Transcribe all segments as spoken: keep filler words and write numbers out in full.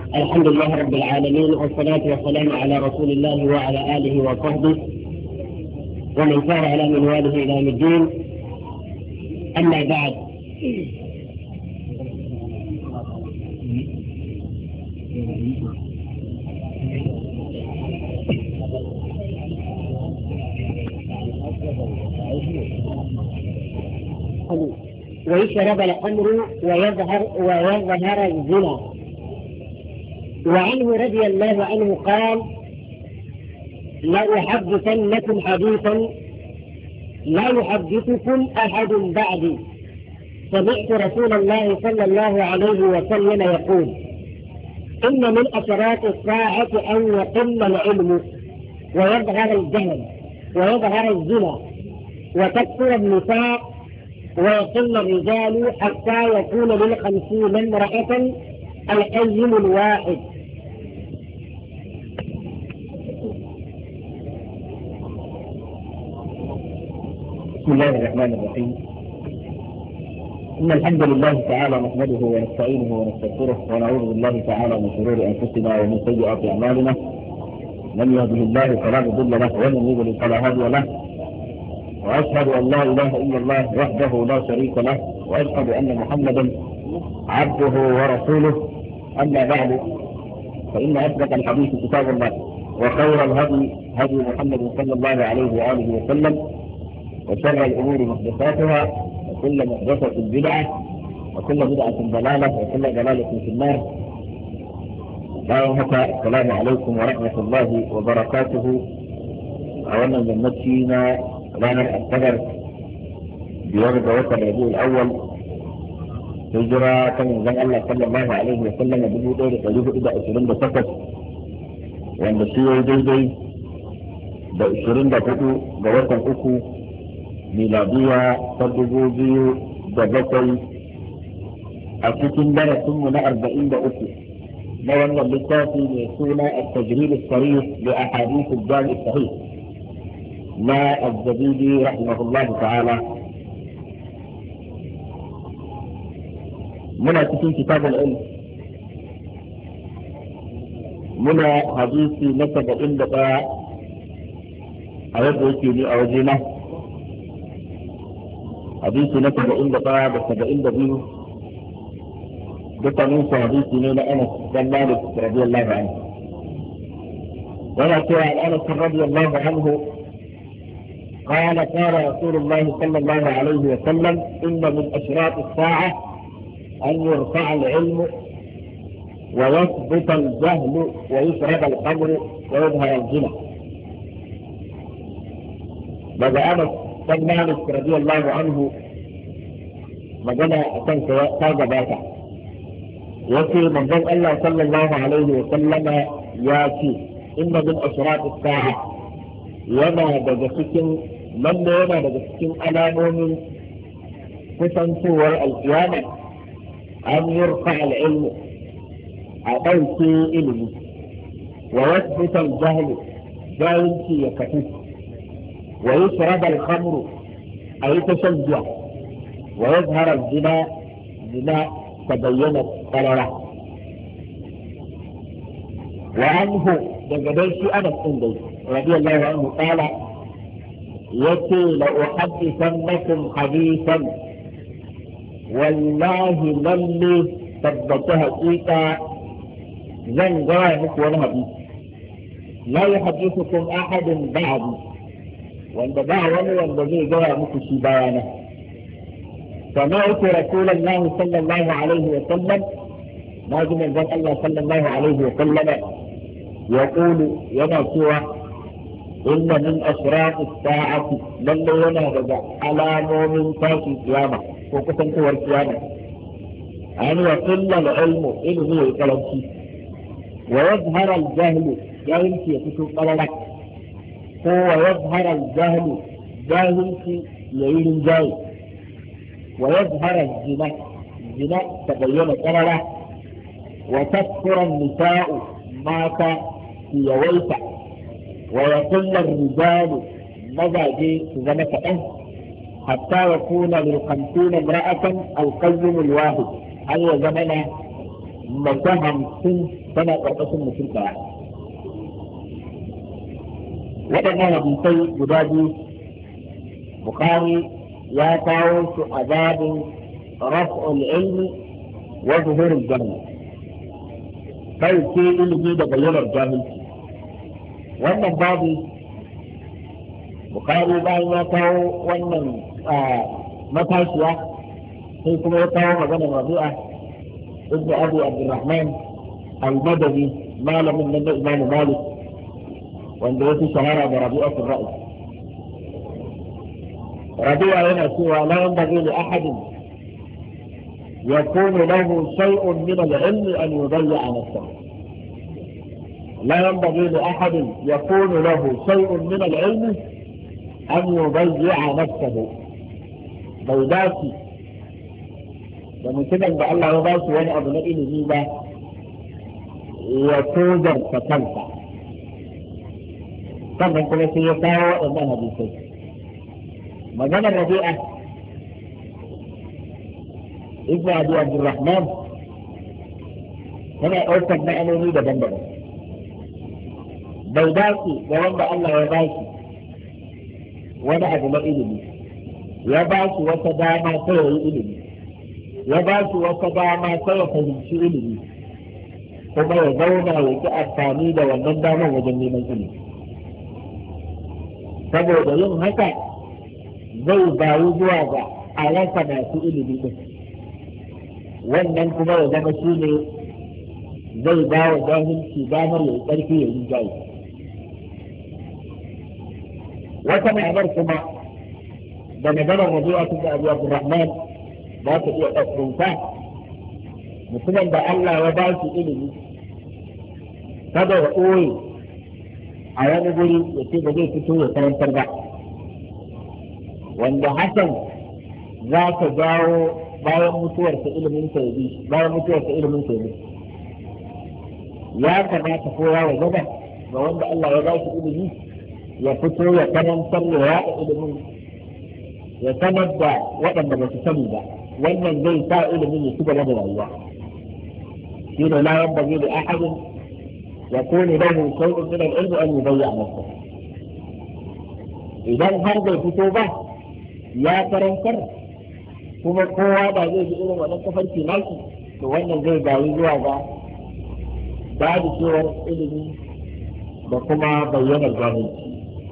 الحمد لله رب العالمين، والصلاة والسلام على رسول الله وعلى آله وصحبه ومن سار على منواله إلى يوم الدين. أما بعد، ويشرب الخمر ويظهر ويظهر الزنا. وعنه رضي الله عنه قال: لأحدثنكم حديثا لا يحدثكم أحد بعدي، سمعت رسول الله صلى الله عليه وسلم يقول: إن من أشراط الساعة أن يقل العلم ويظهر الجهل ويظهر الزنا وتكثر النساء ويقل الرجال حتى يكون للخمسين امرأة القيم الواحد. بسم الله الرحمن الرحيم. إن الحمد لله تعالى نحمده ونستعينه ونستغفره ونعوذ بالله تعالى من شرور أنفسنا ومن سيئات أعمالنا. من يهده الله فلا مضل له ومن يضلل فلا هادي له، وأشهد أن لا إله إلا الله وحده لا شريك له، وأشهد أن محمدا عبده ورسوله. أما بعد، فإن أصدق الحديث كتاب الله، وخير الهدي هدي محمد صلى الله عليه وآله وسلم، وشر الأمور محدثاتها، وكل محدثة بدعة، وكل بدعة ضلالة، وكل ضلالة في النار. السلام عليكم ورحمة الله وبركاته. أولا جنتنا رانا الصدر بيوم وقت الربيع الأول هجرة كان زمان الله صلى الله عليه وسلم بدو دور قلوب إذا أشرين بسكت، وأن الشيء دي دي بأشرين بفتو بوقت الأكو ميلادية تدبو بيو دبتي أكتن دانا ثم أربعين بأكو. نوانا اللتاتي يسونا التجريب الصريح لأحاديث الجامع الصحيح ما الزبيدي رحمه الله تعالى. منا تكون كتاب العلم، منا حديثي نسب عندك أود لي أوجينا حديثي نسب عندك بسبب عند بيه بتنوس حديثي من أنس بن مالك رضي الله عنه. ولا سوى عن أنس رضي الله عنه قال: قال رسول الله صلى الله عليه وسلم: إن من أشراط الساعة أن يرفع العلم ويثبت الجهل ويشرب الخمر ويظهر الزنا. بدأ أنس بن مالك رضي الله عنه مجنى أكن كاجباتا يأتي من ذن الله صلى الله عليه وسلم يأتي: إن من أشراط الساعة، يما دجسكن من يما دجسكن alamomin kusancewar alƙiyama an yurfa al'ilmu, a ɗauke ilimi, wa yasbuta al-jahlu, jahilci ya kafu, wa yushrab al-khamru, a yi ta shan giya, wa yazhara zina, zina ta bayyana ƙarara. wa anhu, daga dai shi Anas ɗin dai radiyallahu anhu qala, yace: la uhaddithannakum hadithan, wallahi lalle tabbata haƙiƙa zan gaya muku wani hadisi, la yuhaddithukum ahadun ba'di, wanda ba wani wanda zai gaya muku shi bayana. سمعت رسول الله صلى الله عليه وسلم، ما من ذن الله صلى الله عليه وسلم يقول ينا سوى: إن من أشراط الساعة، من ينا رجع على مؤمن تاشي القيامة وكسنت والقيامة، أن يقل العلم إنه يكلمشي، ويظهر الجهل، جاهلتي يكتب قللك، هو يظهر الجهل، جاهلتي يعين جاي، ويظهر الزنا، الزنا تبين قلله، وتكثر النساء مات في يويت، ويقل الرجال مزاجي زمك أنت، حتى يكون للخمسين امرأة القيم الواحد، أي زمن mace hamsin tana ƙarƙashin mutum ɗaya. waɗannan hadisai guda biyu Bukhari ya kawo su a babin raf'ul ilmi wa zuhurul jahil, ɗauke ilimi da bayyanar jahilci. wannan babu Bukhari bayan ya kawo wannan matashiya sai kuma ya kawo maganar Rabi'a ibn Abi Abdurrahman al-Badawi, malamin nan da Imam Malik wanda ya fi shahara da Rabi'atul Ra'i. Rabi'a yana cewa la yanbaghi li ahadin yakunu lahu shay'un min al-'ilm an yudayya nafsahu. la yanbaghi li ahadin yakunu lahu shay'un min al-'ilm an yudayya nafsahu. bai dace da mutumin da Allah ya ba shi wani abu na ilimi ba ya tozarta kansa. sannan kuma sai ya kawo waɗannan hadisai. maganar Rabi'a ibn Abi Abdurrahman tana ɗaukar ma'anoni daban-daban. bai dace da wanda Allah ya ba shi wani abu na ilimi, ya ba shi wata dama ta yayi ilimi, ya ba shi wata dama ta ya fahimci ilimi, kuma ya zauna ya ki amfani da wannan damar wajen neman ilimi. saboda yin haka zai bayu zuwa ga alaka masu ilimi din, wannan kuma ya zama shi ne zai ba wa jahilci damar ya yi ƙarfi ya yi jayi. wata ma'anar kuma da maganar Rabi'a tun da Abu Abdurrahman za ta iya ɗaukunta mutumin da Allah ya ba shi ilimi kada ya ɓoye a wani guri ya ce ba zai fito ya karantar ba, wanda hakan za ta jawo bayan mutuwarsa ilimin sa ya bi bayan mutuwarsa ilimin sa ya bi. ya kamata kowa wa gaba ga wanda Allah ya ba shi ilimi ya fito ya karantar ya yaɗa ilimin, ya sanar da waɗanda ba su sani ba. wannan zai sa ilimin ya ci gaba da rayuwa. shi ne la yanbaghi li ahadin yakunu lahu shay'un min al-ilmi an yudayya nafsahu. idan har bai fito ba ya karantar kuma kowa ba zai ji irin wannan kafarki naki, to wannan zai bayi zuwa ga babu cewar ilimi da kuma bayyanar jahilci.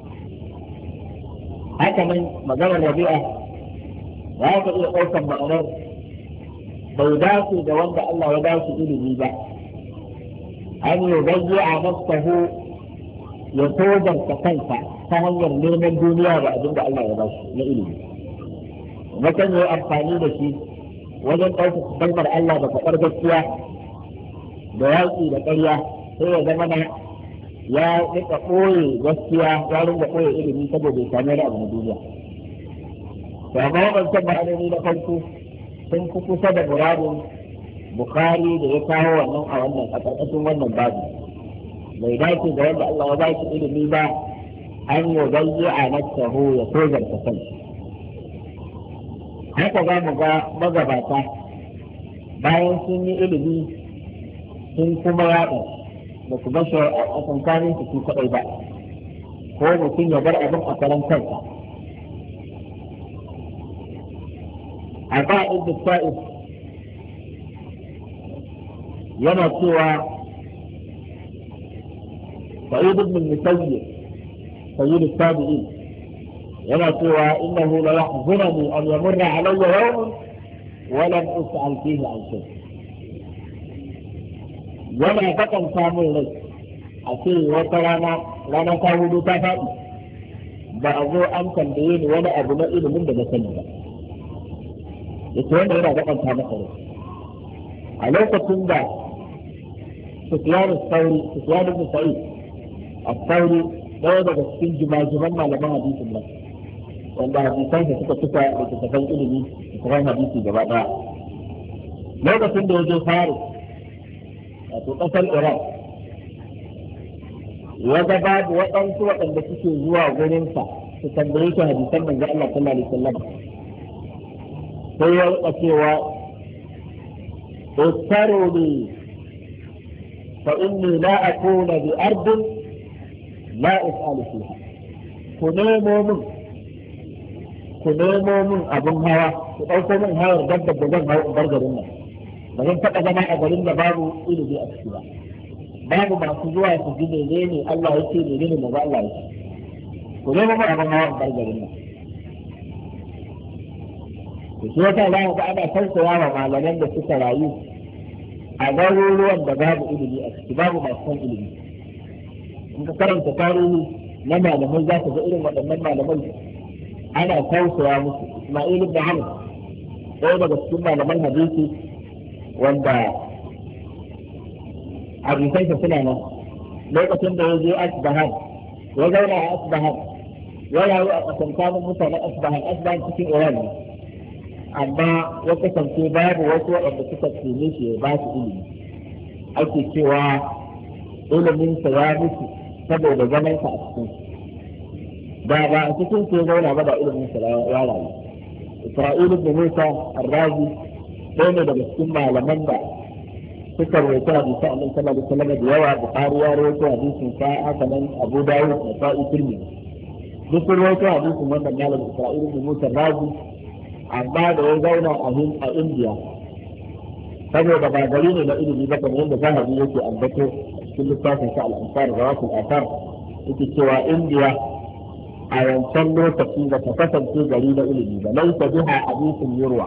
haka nan maganar Rabi'a ya ka iya ɗaukar ma'anar bai dace da wanda Allah ya ba shi ilimi ba an yi bayyi a nafsahu ya tozarta kansa ta hanyar neman duniya da abin da Allah ya ba shi na ilimi. Mutum ya yi amfani da shi wajen ɗaukar kalmar Allah da faɗar gaskiya da yaƙi da ƙarya, sai ya zama na ya rika ɓoye gaskiya, ya rinka ɓoye ilimi saboda ya sami wani abu na duniya. to amma waɗancan ma'anoni na farko sun fi kusa da muradin Bukhari da ya kawo wannan a wannan a ƙarƙashin wannan babu. bai dace da wanda Allah ya ba shi ilimi ba an yi bayyi a nafsahu ya tozarta kansa. haka za mu ga magabata bayan sun yi ilimi sun kuma yaɗa da su bashi a tsakanin su su kaɗai ba, ko mutum ya bar abin a karan kansa. a ba ibn Sa'id yana cewa Sa'id ibn Musayyib sayyid as-sabi'in yana cewa innahu la yahzununi an yamurra alayya yawmun wa lam us'al fihi an shay. yana bakan samun rai a ce wata rana rana ta hudu ta faɗi ba a zo an tambaye ni wani abu na ilimin da na sani ba. yace wanda yana bakan ta masa rai a lokacin da Sufyan al-Thawri Sufyan ibn Sa'id al-Thawri ɗaya daga cikin jimajiman malaman hadisin nan wanda hadisan da suka fita da tafan ilimi da tafan hadisi gaba ɗaya, lokacin da ya je Faris wato ƙasar Iran ya ga babu waɗansu waɗanda suke zuwa gurinsa su tambaye shi hadisan manzo Allah sallallahu alaihi wasallam, sai ya rika cewa istaru li فإني لا أكون بأرض لا أسأل فيها كنيمو من كنيمو من أبن هوا كنيمو من هوا ردد بجن هوا برجر الناس بجن فقط ما أقولين بابو إلي بي أكسبا بابو ما سجوا يسجد ليني الله يسي ليني مبا الله يسي كنيمو من أبن هوا برجر الناس وشيطة الله تعالى سلسة ياما معلمان بسكة رأيوه a garuruwan da babu ilimi a ciki babu masu san ilimi in ka karanta tarihi na malamai za ka ga irin waɗannan malamai ana tausaya musu. Isma'il ibn Hanif ɗaya daga cikin malaman hadisi wanda hadisansa suna nan lokacin da ya je Asbahan ya zauna a Asbahan ya rayu a tsakankanin mutanen Asbahan Asbahan cikin Iran ne amma ya kasance babu wasu waɗanda suka tsine shi ya ba su ilimi ake cewa iliminsa ya mutu saboda zamansa a cikin ba ba a cikin ke zauna ba da iliminsa ya rayu. Isra'ilu da Musa Arrazi ɗaya ne daga cikin malaman da suka rawaita hadisi a nan sallallahu alaihi wasallam da yawa. Bukhari ya rawaita hadisin sa, haka nan Abu Dawud da Sa'i Tirmidhi duk sun rawaita hadisin wannan malamin Isra'ilu da Musa Arrazi, amma da ya zauna a Indiya saboda ba gari ne na ilimi ba kamar yadda zahabi yake ambato cikin littafin sa al-Ansar wa Rasul Athar yake cewa Indiya a wancan lokaci da ta kasance gari na ilimi ba laisa biha hadithun yurwa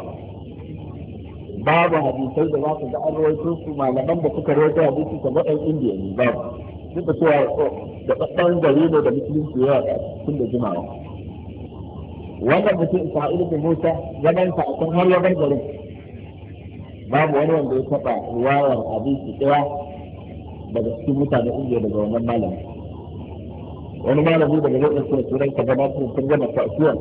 babu hadisai da za ka ga an rawaito su malaman da suka rawaito hadisi kamar ɗan Indiya ne babu duk da cewa da ɗan gari ne da musulunci ya yaɗa tun da jimawa. Wannan mutum Isra'ilu da Musa zamansa a kan har ya bar garin babu wani wanda ya taɓa ruwayar hadisi ɗaya daga cikin mutanen Indiya daga wannan malami. Wani malami daga zai ɗauke da turai ka gaba sun gama kasuwan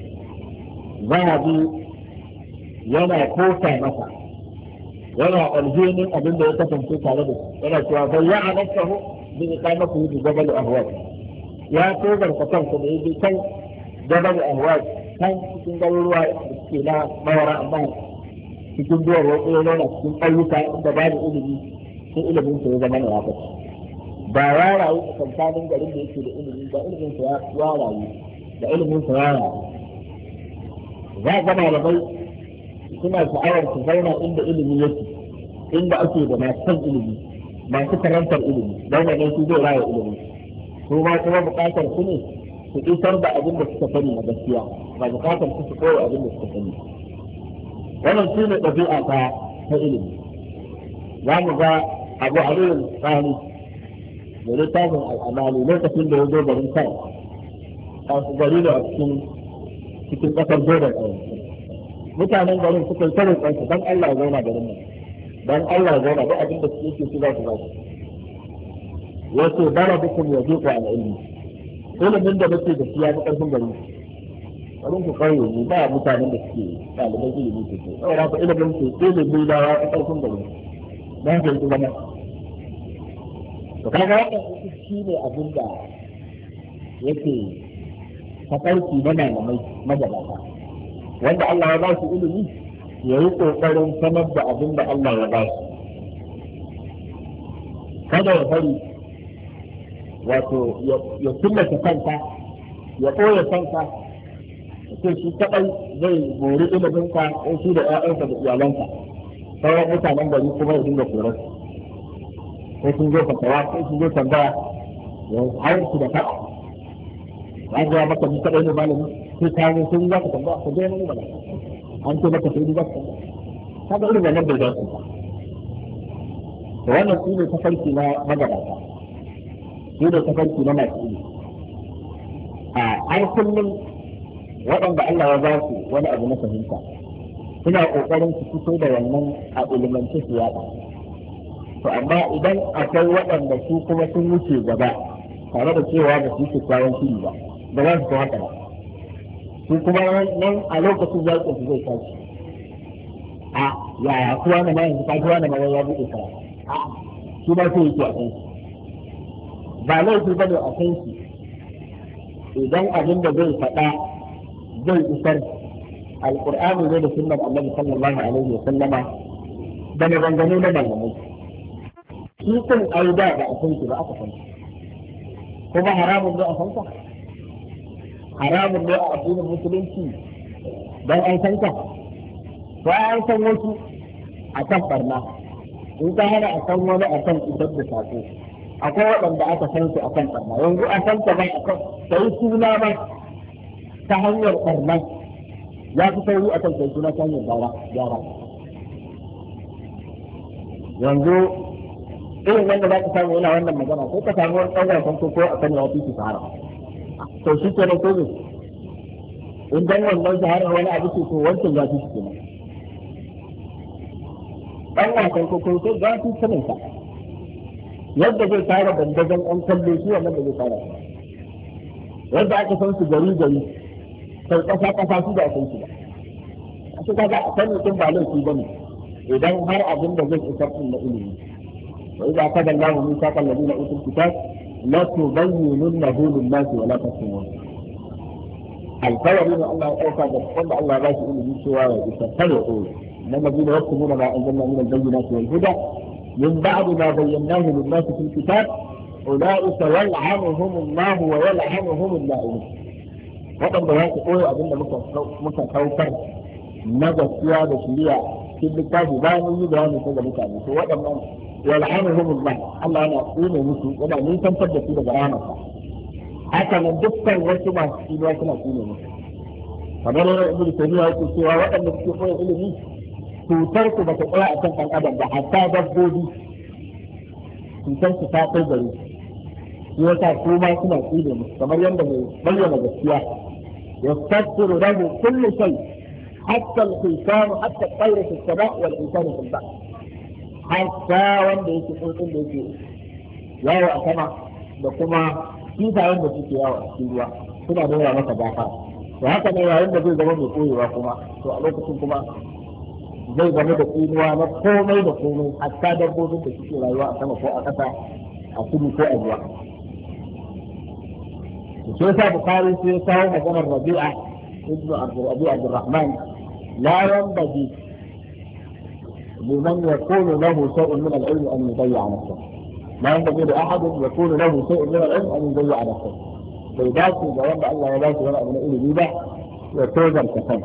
zahabi yana kosa masa yana alhinin abin da ya kasance tare da su yana cewa bai ya halatta hu bin iqamatu bi jabal ahwaz ya tobar ka kansa da yake kan jabal ahwaz kan cikin garuruwa da suke na mawara amma cikin duwar wasu ya zauna cikin ƙauyuka inda babu ilimi sai ilimin sa ya zama na yaƙa ba ya rayu a kankanin garin da yake da ilimi ba ilimin sa ya rayu da ilimin sa ya rayu za ga malamai suna sha'awar su zauna inda ilimi yake inda ake da masu san ilimi masu karantar ilimi don wannan su zai raya ilimi su ma kuma buƙatar su ne su isar da abin da suka sani na gaskiya ba buƙatar su su koya abin da suka sani. Wannan shi ne ɗabi'a ta ta ilimi. Za mu ga Abu Aliyu Sani da littafin al'amali lokacin da ya zo garin kai a gari da a cikin cikin ƙasar Jordan a yanzu. Mutanen garin suka yi tarin ƙansu don Allah ya zauna garin nan don Allah ya zauna duk abin da su yake su za su ba shi. Wato bara dukkan ya je ku a ilimi. Ilimin da muke da shi ya fi ƙarfin garin garin ku ƙauye ne ba mutanen da suke ɗaliban ilimi ke so. Saboda ku ilimin ku ilimi da ya fi ƙarfin garin don ku yi zama. To kaga wannan shi ne abin da yake tafarki na malamai magabata. Wanda Allah ya ba su ilimi ya yi ƙoƙarin sanar da abin da Allah ya ba su. Kada ya bari wato ya killace kanka ya ɓoye kanka ya ce shi kaɗai zai gori iliminka ko shi da ‘ya'yansa da iyalanka sauran mutanen gari kuma ya dinga korar ko sun zo fatawa ko sun zo tambaya ya har su da faɗa ba ga maka ni kaɗai ne malami sai ka zo sun za ka tambaya ka je wani bala an ce maka sai za ka tambaya kaga irin wannan bai dace ba. To wannan shi ne tafarki na magabata shi ne tafarki na masu ilimi. A har kullum waɗanda Allah ya ba su wani abu na fahimta suna ƙoƙarin su fito da wannan a ilimance su yaɗa. To amma idan akwai waɗanda su kuma sun wuce gaba tare da cewa ba su yi kyakkyawan shiri ba ba za su haka ba su kuma nan a lokacin yaƙin su zai tashi a yaya kuwa na ma yanzu ka kuwa na ma ya buɗe kara a shi ba sai yake a kan shi ba laifi ba ne a kan shi idan abin da zai faɗa zai isar alƙur'ani ne da sunnar annabi sallallahu alaihi wa sallama da maganganu na malamai shi kun ai da ba a san shi ba aka san shi kuma haramun ne a san ka haramun ne a addinin musulunci dan an san ka ko an san wasu a kan barna in ka hana a san wani a kan isar da sako akwai waɗanda aka san su a kan barna yanzu a san ka ba a kan sai suna ba ta hanyar barna ya fi sauri a kan sai suna ta hanyar gyara yanzu irin wanda za ka samu yana wannan magana sai ka samu wani ɗan wasan ko a kan ya fi su fara to shi ke da kobe in dan wannan shaharar wani abu ce to wancan ya fi su kenan ɗan wasan ko ko ya fi sanin sa yadda zai tara dandazon ɗan kallo shi wannan da zai tara yadda aka san su gari gari sai ƙasa ƙasa shi da a san shi ba a shi kaga a san mutum ba laifi ba ne idan har abin da zai isar ɗin na ilimi وإذا أخذ الله ميثاق الذين أوتوا الكتاب لا تبيننه للناس ولا تكتمونه. القول إن الله أوفى وقال الله لا شيء من سوى يستغفروا إن الذين يكتمون ما أنزلنا من البينات والهدى من بعد ما بيناه للناس في الكتاب أولئك يلعنهم الله ويلعنهم اللاعنون. وقد بيان تقول أبن متكوكر نجا سيادة شريعة في الكتاب باني باني كذا مكاني وقد يلعنهم الله الله أنا أقول مسلم ولا من تنتبه في الجرامة حتى من دكتور وسمع في وسمع في مسلم فمن يقول تبيه يقول سوى وقت نكتفوا إليه توترك بتقرأ أسنك الأبد حتى دبودي توترك فاقل جريد يوتا كوما سمع في مسلم فمن ينبغي بيّن جسيا يستغفر له كل شيء حتى الحيتان حتى الطير في السماء والإنسان في البحر hatta wanda yake tsuntsun da yake yawo a sama da kuma kifayen da suke yawo a cikin ruwa suna nuna masa gafa to haka ne yayin da zai zama mai koyewa kuma to a lokacin kuma zai zama da tsinuwa na komai da komai hatta dabbobin da suke rayuwa a sama ko a ƙasa a kudu ko a ruwa shi yasa bukari sai ya kawo maganar rabi'a ibnu abdul abdurrahman la yanbaghi لمن يكون له شيء من العلم أن يضيع نفسه ما ينبغي لأحد يكون له شيء من العلم أن يضيع نفسه فيداتي جواب الله يداتي ولا أبنى إلي بيبا وتوزن كفن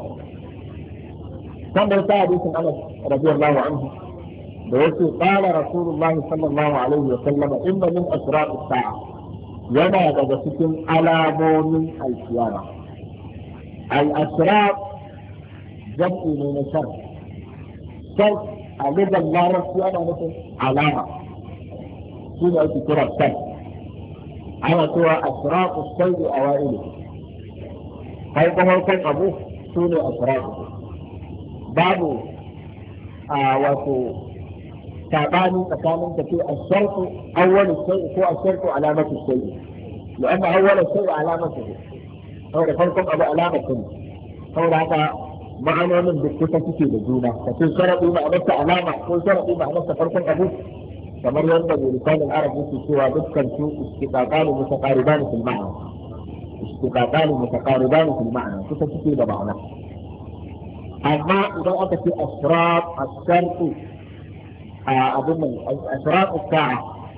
كان يسا حديث أنس رضي الله عنه بيقول قال رسول الله صلى الله عليه وسلم إن من أشراط الساعة ينا بجسكم على مؤمن القيامة الأشراط جمع من الشر شر a lugar larabci ana nufin alama shi ne ake kira sai ana cewa asraqu sayyi awailu kai kuma kan abu su ne asraqu babu a wato sabani tsakanin ka ce asharqu awwalu sayyi ko asharqu alamatu sayyi لأن أول شيء علامته هو فرق أبو علامة هو هذا ma'anonin da kusa suke da juna ka ce sharaɗi ma'anarsa alama ko sharaɗi ma'anarsa farkon abu kamar yadda mai lisanin arab yake cewa dukkan su istiqaqani mutaqaribani fil ma'na istiqaqani mutaqaribani fil ma'na kusa suke da ma'ana amma idan aka ce asraq as-shartu a abin nan asraq as-sa'a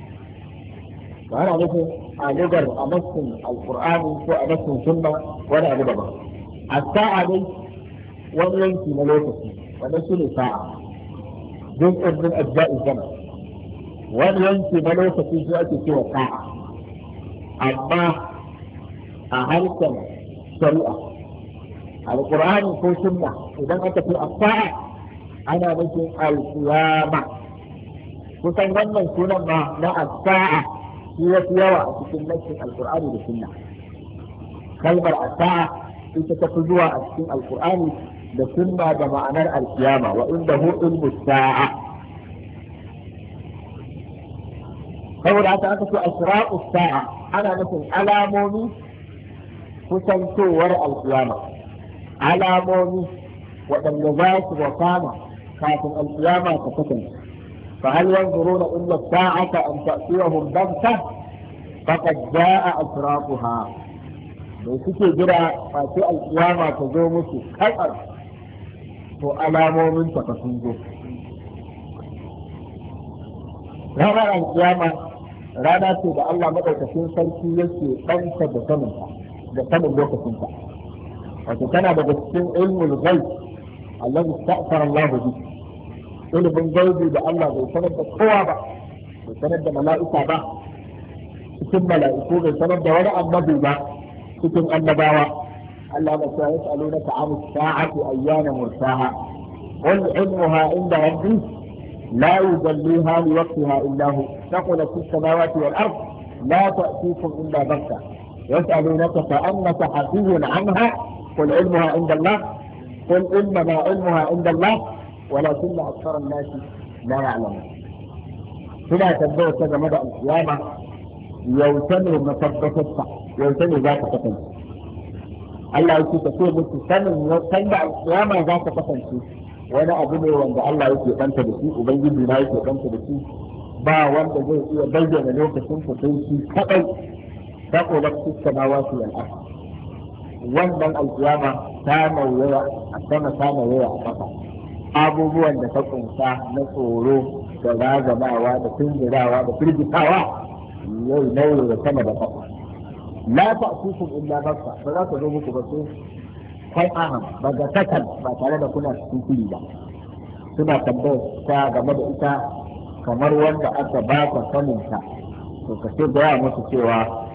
ba ana nufin a lugar a nassin alqur'ani ko a nassin sunna wani abu daban as-sa'a dai wani yanki na lokaci wanda shi ne sa'a juz'un min ajza'i zaman wani yanki na lokaci shi ake cewa sa'a amma a harshen shari'a alqur'ani ko sunna idan aka ce as-sa'a ana nufin al-qiyama kusan wannan sunan ma na as-sa'a shi yafi yawa a cikin nassin alqur'ani da sunna kalmar as-sa'a ita ta fi zuwa a cikin alqur'ani da sunna da ma'anar alkiyama wa inda hu ilmu sa'a saboda haka aka ce asra'u sa'a ana nufin alamomi kusantowar alkiyama alamomi waɗanda za su wakana kafin alkiyama ta kasance fa hal yanzuruna illa sa'ata an ta'tiyahum baghtah faqad jaa asraquha da suke jira ba sai alkiyama ta zo musu katsar to alamomin ta ka sun zo ranar alkiyama rana ce da Allah madaukakin sarki yake ɗanta da saninta da sanin lokacinta. wato tana daga cikin ilmul ghaib allazi sta'fara Allah bi ilimin gaibi da Allah bai sanar da kowa ba, bai sanar da mala'ika ba cikin mala'iku, bai sanar da wani annabi ba cikin annabawa. Allah ba ta yas'alunaka 'an as-sa'ati ayyana mursaha qul ilmuha 'inda rabbi la yujalliha li waqtiha illa hu thaqulat fis samawati wal ard la ta'tikum illa baghtah yas'alunaka ka'annaka hafiyyun 'anha qul ilmuha 'inda Allah qul innama 'ilmuha 'inda Allah ولكن أكثر الناس لا يعلمون. هنا تبدأ كذا مدى القيامة يوتني مصدقتها يوتني ذات قتل. الله يكي تقول لك سنة تنبع القيامة ذات قتل وانا أبني وان الله يكي أنت بسي وبيجي بنا يكي أنت بسي با وانت زي إيه بيجي ملوك سنة تنسي قتل تقول لك في السماوات والأرض. وانا القيامة سامة ويا السماء سامة ويا قتل. abubuwan da ta kunsa na tsoro da zagabawa da tunjirawa da firgitawa yau nauyi da sama da kafa la ta'tukum illa bakka ba za ku zo muku ba sai kai aham ba ga takan ba tare da kuna cikin ba. suna tambayar ta game da ita kamar wanda aka ba ka sanin ta to ka ce da musu cewa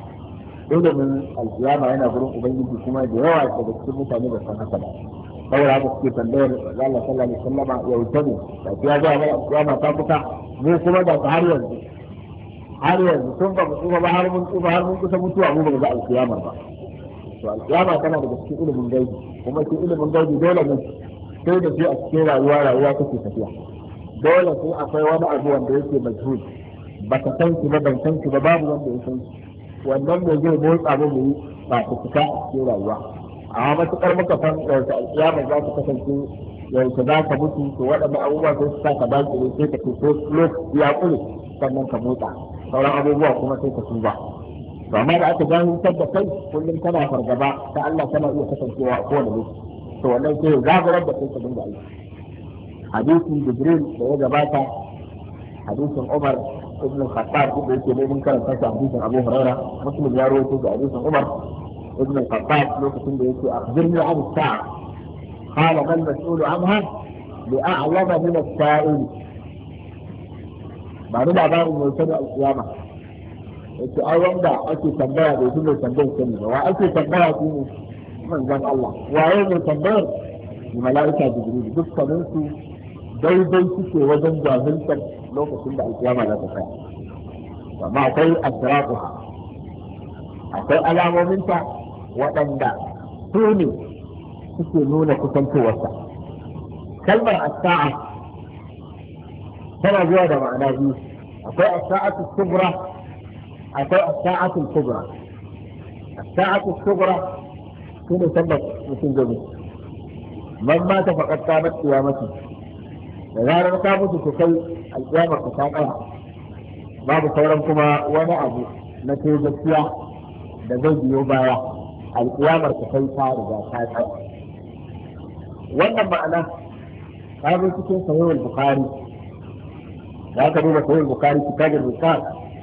ilimin alkiyama yana gurin ubangiji kuma da yawa daga cikin mutane da san haka ba. saboda haka suke tambayar Allah sallallahu alaihi wasallama ya wuce ne da ya ga mai alƙiyama ta kusa mu kuma da har yanzu har yanzu tun ba mu tsufa ba har mun tsufa har mun kusa mutuwa mu ba ga alƙiyama ba. to alƙiyama tana daga cikin ilimin gaibi kuma shi ilimin gaibi dole ne sai da shi a cikin rayuwa rayuwa take tafiya. dole sai akwai wani abu wanda yake majhul baka san shi ba ban san shi ba babu wanda ya san shi wannan ne zai motsa mu mu ba ku fita a cikin rayuwa. amma matuƙar muka san yaushe alƙiyama za ta kasance yaushe za ka mutu to waɗannan abubuwa sai su sa ka ba ki sai ka fito lokaci ya ƙure sannan ka motsa sauran abubuwa kuma sai ka tuba. to amma da aka gano da kai kullum kana fargaba ta Allah tana iya kasancewa a kowane lokaci to wannan sai ya zaburar da kai ka dinga aiki. hadisin Jibril da ya gabata hadisin Umar ibn Khattab da yake ne mun karanta shi hadisin Abu Hurairah Muslim ya rawaito da hadisin Umar ابن الخطاب لوكتين بيقول أخبرني عن الساعة قال ما المسؤول عنها بأعلم من السائل. بعدين أبان المسؤول القيامة يقول أي وندع أكي تنبيه بيقول تنبيه كلمة وأكي تنبيه فيه من ذات الله وأين تنبيه الملائكة جبريل بس منسو داي داي تكي وجن جاهلتا لوكتين القيامة لا تفعل وما أقول أسرارها أقول ألامو منك waɗanda su ne suke nuna kusantowarsa. kalmar as-sa'a tana zuwa da ma'ana biyu, akwai as-sa'atu kubra akwai as-sa'atu kubra. as-sa'atu kubra shine tabbas mutum gobe man ma ta faqat qamat qiyamati da zarar ka mutu to kai alƙiyamar ka ta tsaya babu sauran kuma wani abu na kai gaskiya da zai biyo baya alƙiyamar ta kai ta riga ta tsaya. wannan ma'ana ta zo cikin sahih al-bukhari da aka duba sahih al-bukhari kitabul riqaq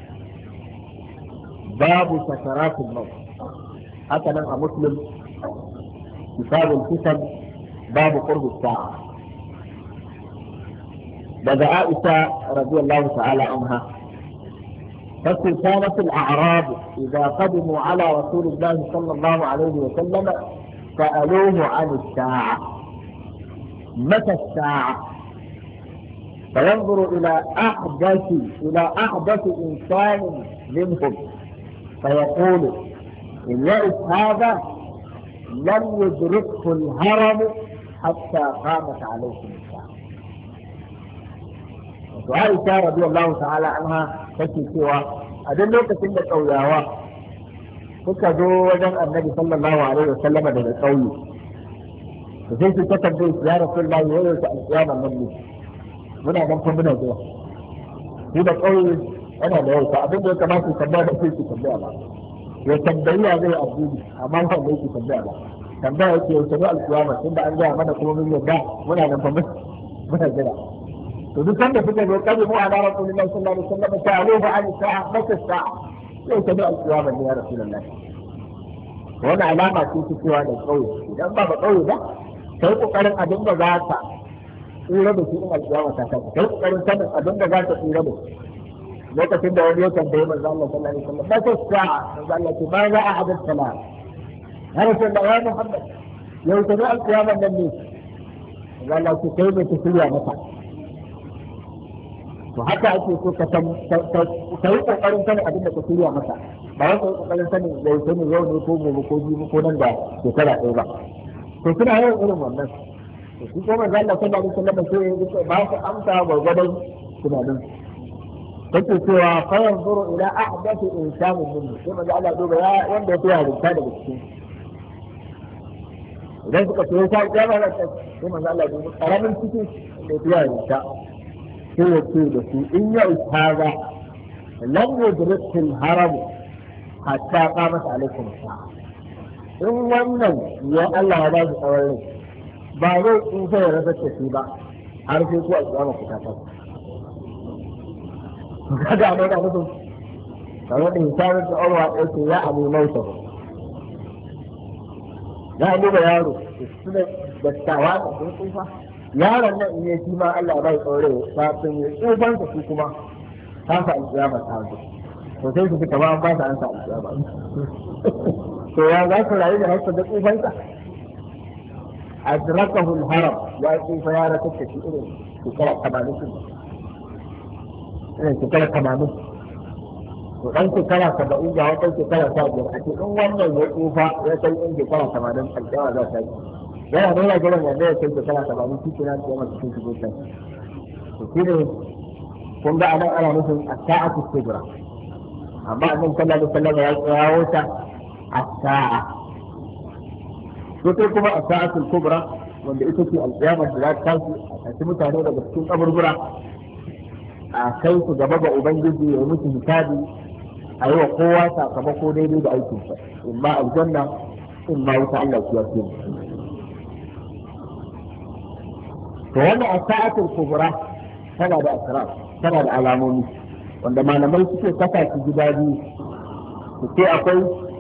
babu sakaratul maut. haka nan a muslim kitabul fitan babu qurb as-sa'a. daga Aisha radiyallahu ta'ala anha فكانت الأعراب إذا قدموا على رسول الله صلى الله عليه وسلم سألوه عن الساعة متى الساعة فينظر إلى أحدث إلى أحدث إنسان منهم فيقول إن يئس هذا لم يدركه الهرم حتى قامت عليكم الساعة. وعائشة رضي الله تعالى عنها take cewa a duk lokacin da ƙauyawa suka zo wajen annabi sallallahu alaihi wa sallama daga ƙauye to sai su ta tambaye su ya rasulullahi wa yau ta alƙiyama nan ne muna nan kuma muna zuwa shi da ƙauye yana da yau abin da ya kamata su tambaya da sai su tambaya ba ya tambayi ya zai addini amma ba zai su tambaya ba tambaya yake yau ta alƙiyama tunda an gaya mana kuma mun yarda muna nan kuma muna jira to duk sanda suka zo kaji mu ala rasulullahi sallallahu alaihi wasallam ta'aluhu an sa'a mata sa'a sai ta da alƙiyama ne ya rasulullahi wannan alama ce ta cewa da kauye idan ba ba kauye ba kai kokarin abin da za ka tsira da shi in alƙiyama ta kai kai kokarin sanin abin da za ka tsira da shi lokacin da wani ya tambaye manzo Allah sallallahu alaihi wasallam ba ta sa'a manzo Allah ce ba za a hadis salat har sai da ya Muhammad yau ta da alƙiyama nan ne manzo Allah ce kai ne ta shirya mata to haka ake so ka san ka yi kokarin sanin abin da ka shirya masa ba wai ka yi kokarin sanin zai sani yau ne ko gobe ko jibi ko nan da shekara ɗaya ba to suna yawan irin wannan to shi kuma manzo Allah sallallahu alaihi wasallam sai ya ba su amsa gwargwadon tunanin yake cewa fa yanzuru ila ahdathi insanin min sai manzo Allah duba ya wanda ya fi yarinta daga cikin idan suka ce ya ya ba sai manzo Allah duba karamin cikin da ya fi yarinta sai ya ce da su in ya isaga lam yudrikul haram hatta qamat alaikum sa'a in wannan ya Allah ya ba shi tsawon ba zai tsufa ya rasa shi ba har sai ku a tsama ku ta fasa kaga ne da mutum kamar da hisabar da Allah ya ce ya abu mauta ya duba yaro su da dattawa da sun tsufa yaron nan in ya shi ma Allah bai tsore kafin ya tsufan su kuma ta sa alƙiyama ta zo to sai su fita ba an ba su an sa alƙiyama to ya za su rayu da haka da tsufan sa adrakahu al-haram ya tsufa ya rasa shi irin shekara tamanin irin shekara tamanin to dan shekara saba'in ga wata shekara sha biyar a cikin wannan ya tsufa ya kai in shekara tamanin alƙiyama za ta yi yana nuna jiran wanda ya kai shekara tamanin shi ke nan da yamma cikin shigo can to shi ne kun ga anan ana nufin as-sa'atu kubra amma annan sallallahu alaihi wasallam ya kirawo ta as-sa'a to sai kuma as-sa'atu kubra wanda ita ce al-qiyamah da za ta tashi a cikin mutane daga cikin kaburbura a kai su gaba ga ubangiji ya musu hisabi a yi wa kowa sakamako daidai da aikinsa in ma aljanna in ma wuta Allah ya kiyaye to wannan as-sa'atul kubra tana da asrar tana da alamomi wanda malamai suke kasa su gida biyu su ce akwai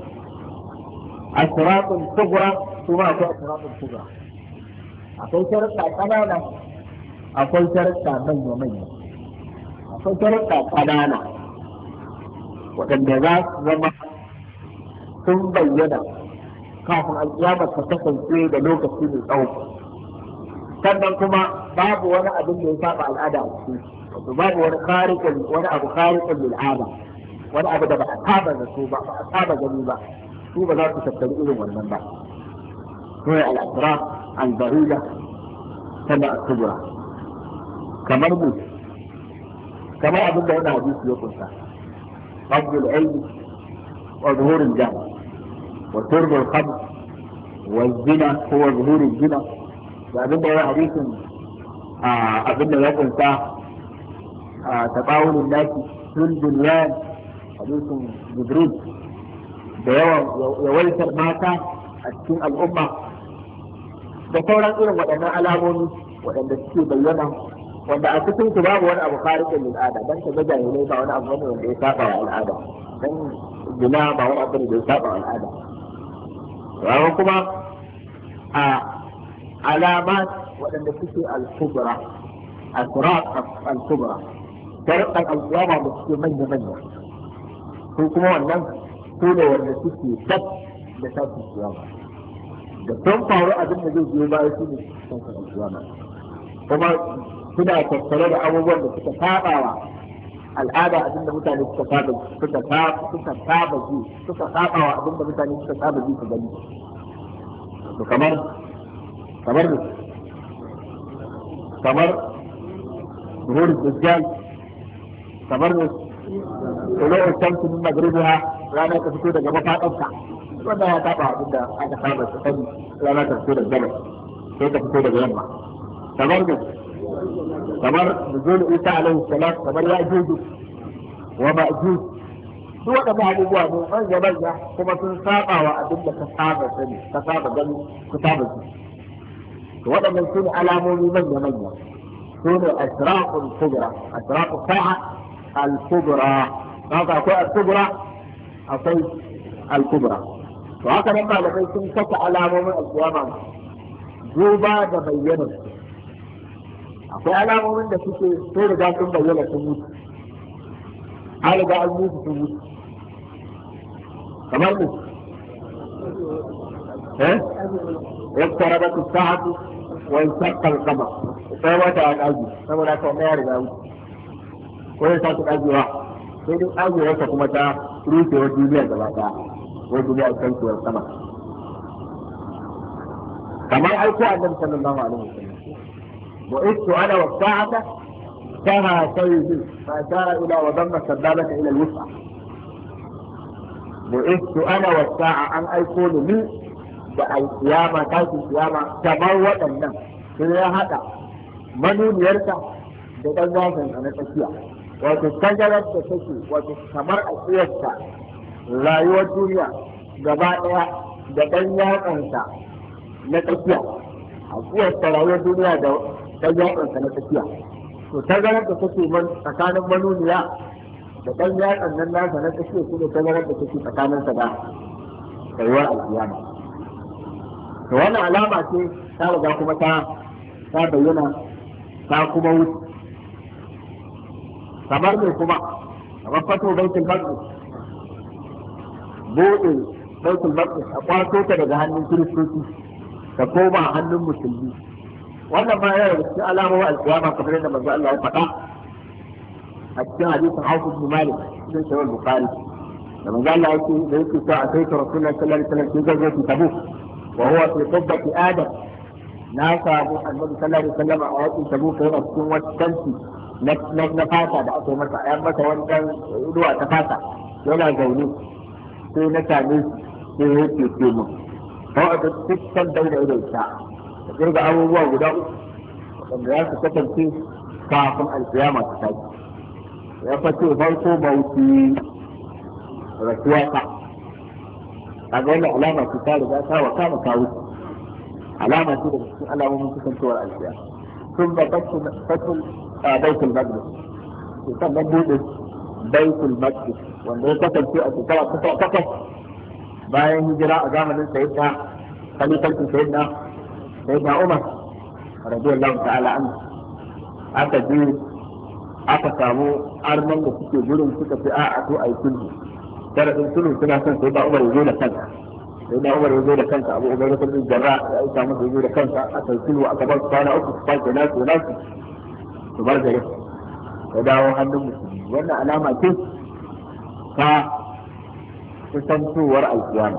asratul kubra kuma akwai asratul kubra akwai sharuɗa ƙanana akwai sharuɗa manya manya akwai sharuɗa ƙanana waɗanda za su zama sun bayyana kafin alƙiyama ta kasance da lokaci mai tsawo sannan kuma babu wani abin da ya saba al'ada a cikin wato babu wani khariqin wani abu khariqin lil ada wani abu da ba a saba da su ba ba a saba gani ba su ba za su tattari irin wannan ba sai al-asrar al-barida sana al-kubra kamar mu kamar abin da wannan hadisi ya kunsa qabdul ilmi wa zuhurul jahl wa turbul khamr wa zina huwa zuhurul zina da abin da ya hadisin abin da ya kunsa ta bawunin naki sun duniya hadisin jibril da yawan yawaitar mata a cikin al'umma da sauran irin waɗannan alamomi waɗanda suke bayyana wanda a cikin su babu wani abu khariqin lil ada dan ka ga jahilai ba wani abu ne wanda ya saba wa al'ada dan gina ba wani abu ne da ya saba wa al'ada rawa kuma a alamat waɗanda suke al-kubra asrar al-kubra sharuɗan al-qiyama da suke manya manya ko kuma wannan su ne wanda suke tab da tashin kiyama da sun faru abin da zai biyo baya su ne tashin kiyama kuma suna tattare da abubuwan da suka sabawa al'ada abin da mutane suka saba suka saba suka saba ji suka sabawa abin da mutane suka saba ji su gani to kamar kamar ne kamar zuhurin dajjal kamar ne tsoron shamsu min magribiha rana ta fito daga mafaɗarsa wanda ya saba abin da aka saba su sani rana ta fito daga gabas sai ta fito daga yamma kamar ne kamar nuzul isa alaihi salam kamar ya juju wa ma'juj duk waɗannan abubuwa ne manya manya kuma sun saba wa abin da ka saba sani ka saba gani ka saba ji to waɗannan su ne alamomi manya manya سنة أشراط الكبرى أشراط الساعة الكبرى هذا أقول الكبرى أقول الكبرى وهكذا لما لكي تنكت على مومن القيامة جوبا تبينت أقول على مومن ده سكي سورة جاء تنبينت تموت على جاء الموت تموت كمان موت ها اقتربت الساعة وانشق القمر فوات عن أجل فما لا تؤمر له ويسات الأجل sai duk ajiyarsa kuma ta rushewar duniya gaba ɗaya wai duniya a kan kuwar sama kamar aiko annabi sallallahu alaihi wasallam wa istu ana wa sa'ata kama sayyidu fa ashara ila wa damma sababata ila al-wus'a wa istu ana wa sa'a an aiko ni da al-qiyama tashin qiyama kamar waɗannan sai ya haɗa manuniyarsa da ɗan wasan na tsakiya wato tazarar da take wato kamar a tsiyarsa rayuwar duniya gaba ɗaya da ɗan yatsansa na tsakiya a tsiyarsa rayuwar duniya da ɗan yatsansa na tsakiya to tazarar da take tsakanin manuniya da ɗan yatsan nan nasa na tsakiya shi ne tazarar da take tsakaninsa da rayuwar alkiyama to wannan alama ce ta riga kuma ta ta bayyana ta kuma wuce kamar mai kuma kamar fato baitul maqdis bude baitul maqdis a kwato ta daga hannun kiristoci ta koma hannun musulmi wannan ma yana da cikin alamomin alkiyama kamar yadda manzo Allah ya faɗa a cikin hadisin Auf bin Malik cikin sahih Bukhari da manzo Allah yake da yake cewa a kai Rasulullahi sallallahu alaihi wasallam cikin gazo Tabuk wa huwa fi qubbati Adam na samu annabi sallallahu alaihi wasallam a yakin Tabuk yana cikin wata tanti na fata da aka yi masa a masa wani ɗan ruwa ta fata yana zaune sai na same shi sai ya ce ce mu kawai a dukkan daina idan ta da kirga abubuwa guda uku wanda za su kasance kafin alkiyama su tashi ya fashe farko bauti rasuwa ka a ga wannan alama ce ta riga ta wa kama kawo alama ce daga cikin alamomin kusantowar alkiyama sun ba fasul baitul maqdis sannan bude baitul maqdis wanda ya kasance a shekara ta takwas bayan hijira a zamanin sayyidina khalifatul sayyidina sayyidina Umar radiyallahu ta'ala anhu aka je aka samu arnan da suke gurin suka fi a'a to ai sulhu sharadin sulhu suna son sayyidina Umar ya zo da kansa sayyidina Umar ya zo da kansa Abu Ubaidah bin Jarrah ya aika masa ya zo da kansa aka sulhu aka bar kwana uku su kwace nasu nasu su bar gare ya dawo hannun musulmi wannan alama ce ta kusantowar alkiyama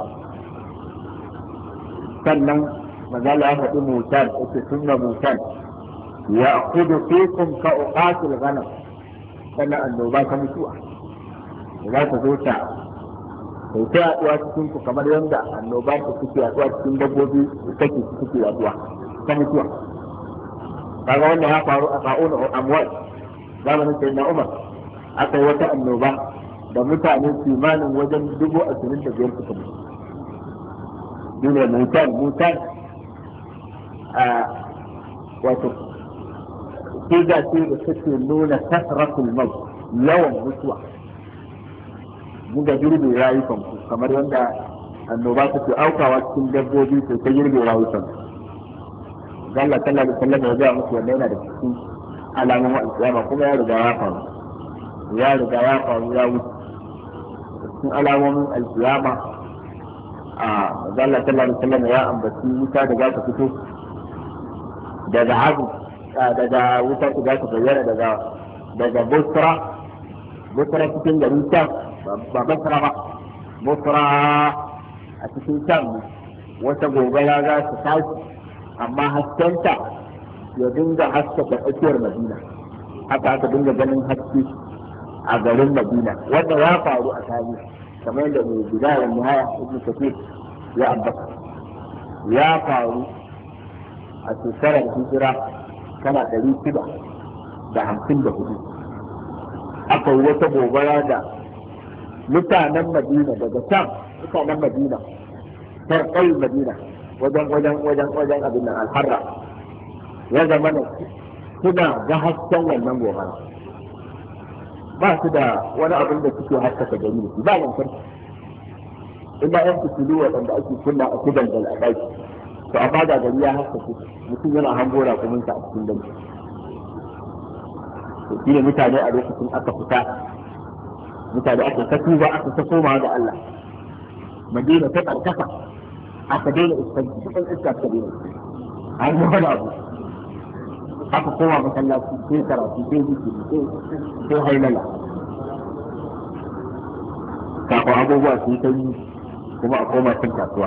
sannan mazala ya faɗi mutan yake sunna mutan ya kudu fikum ka uqatil ghanam sannan annoba ta mutuwa za ta zo ta sai ta yaduwa cikin ku kamar yadda annoba ta suke yaduwa cikin dabbobi take suke yaduwa ta mutuwa kaga wannan ya faru a sa'una amwal zamanin sayyidina Umar aka yi wata annoba da mutane kimanin wajen dubu ashirin da biyar suka mutu dole mutan mutan a wato siga ce da take nuna kasratul maut yawan mutuwa muga girbe rayukan ku kamar yadda annoba take aukawa cikin dabbobi sai ta girbe rayukan ku Allah sallallahu alaihi wasallam ya ga musu wannan yana da cikin alamun alƙiyama kuma ya riga ya faru ya riga ya faru ya wuce cikin alamomin alƙiyama a Allah sallallahu alaihi wasallam ya ambaci wuta da za ta fito daga hagu daga wuta da za ta bayyana daga daga Busra Busra cikin garin Sham ba Basra ba Busra a cikin Sham wata gobara za ta tashi amma haskenta ya dinga haskaka tsakiyar Madina haka aka dinga ganin haske a garin Madina wanda ya faru a tarihi kamar yadda mai bidayar nihaya ibn Kathir ya ambata ya faru a shekarar hijira kana ɗari shida da hamsin da hudu aka yi wata gobara da mutanen Madina daga can mutanen Madina tarkai Madina wajen wajen wajen wajen abin nan alharra ya zama ne suna ga hasken wannan gobara ba su da wani abin da suke haskaka gari da su ba lantarki illa yan fitilu waɗanda ake kunna a kudan da a ɗaki to amma da gari ya haskaka mutum yana hango raƙuminsa a cikin gari to shi ne mutane a lokacin aka fita mutane aka ta tuba aka ta koma ga Allah madina ta karkasa aka daina iskanci cikin iska ta daina an yi wani abu aka koma masallaci sai karatu sai zikiri sai hailala kafin abubuwa su yi ta yi kuma a koma cin kasuwa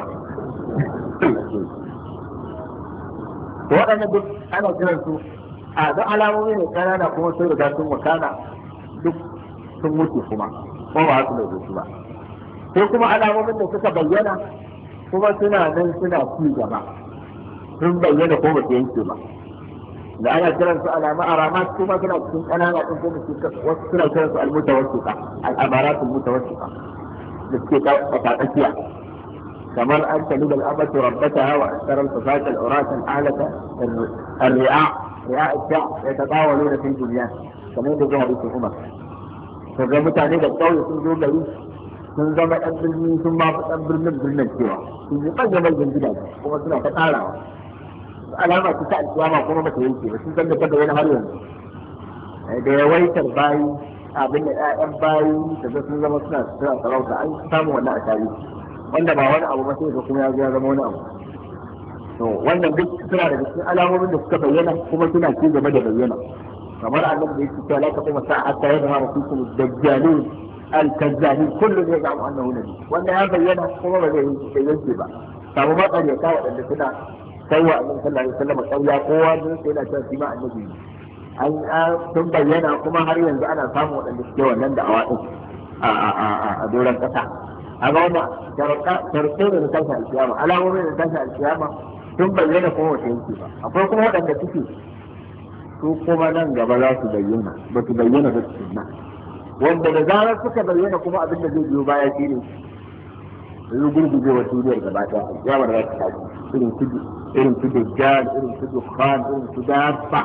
to waɗannan duk ana kiran su a don alamomi ne kanana kuma sun riga sun wakana duk sun mutu kuma ko ba su mai su ba sai kuma alamomin da suka bayyana kuma suna nan suna ci gaba sun bayyana ko ba su yanke ba da ana kiran su alama aramat kuma suna cikin kanana din ko wasu suna kiran su almutawassita al-amarat almutawassita da suke tsakiya kamar an taliba al-abatu rabbataha wa asara al-fasat al-urat al-alata al-ri'a ri'a al-sha yatatawaluna fi dunya kamar da zuwa hadisin Umar to ga mutane da kauye sun zo gari sun zama ɗan birni sun ma fi ɗan birnin birnin cewa sun yi ɓangaren manyan gidaje kuma suna ta ƙarawa alama ta alƙiyama kuma ba ta yanke ba sun san da kada wani har yanzu da yawaitar bayi abin da ƴaƴan bayi da ga sun zama suna suna sarauta an samu wannan a tarihi wanda ba wani abu ba sai ga kuma ya zo ya zama wani abu to wannan duk suna da cikin alamomin da suka bayyana kuma suna ci gaba da bayyana kamar annabi da yake cewa la taquma sa'a hatta yadhharu fikum ad-dajjalun al-kazzabin kullu yaz'amu annahu nabi wanda ya bayyana kuma ba zai yanke ba samu matsari ka waɗanda suna kai wa annabi sallallahu alaihi wasallam ƙarya kowa don sai yana cewa shi ma annabi an sun bayyana kuma har yanzu ana samun waɗanda suke wannan da awa din a a a a doron ƙasa a ga wannan sharuɗe da tashi alkiyama alamomin da tashi alkiyama sun bayyana kuma wata yanke ba akwai kuma waɗanda suke su kuma nan gaba za su bayyana ba su bayyana ba su na wanda da zarar suka bayyana kuma abin da zai biyo baya shi ne zai gurguje wa duniyar gaba ɗaya alkiyamar za ta tashi irin su irin su dajjal irin su dukhan irin su dabba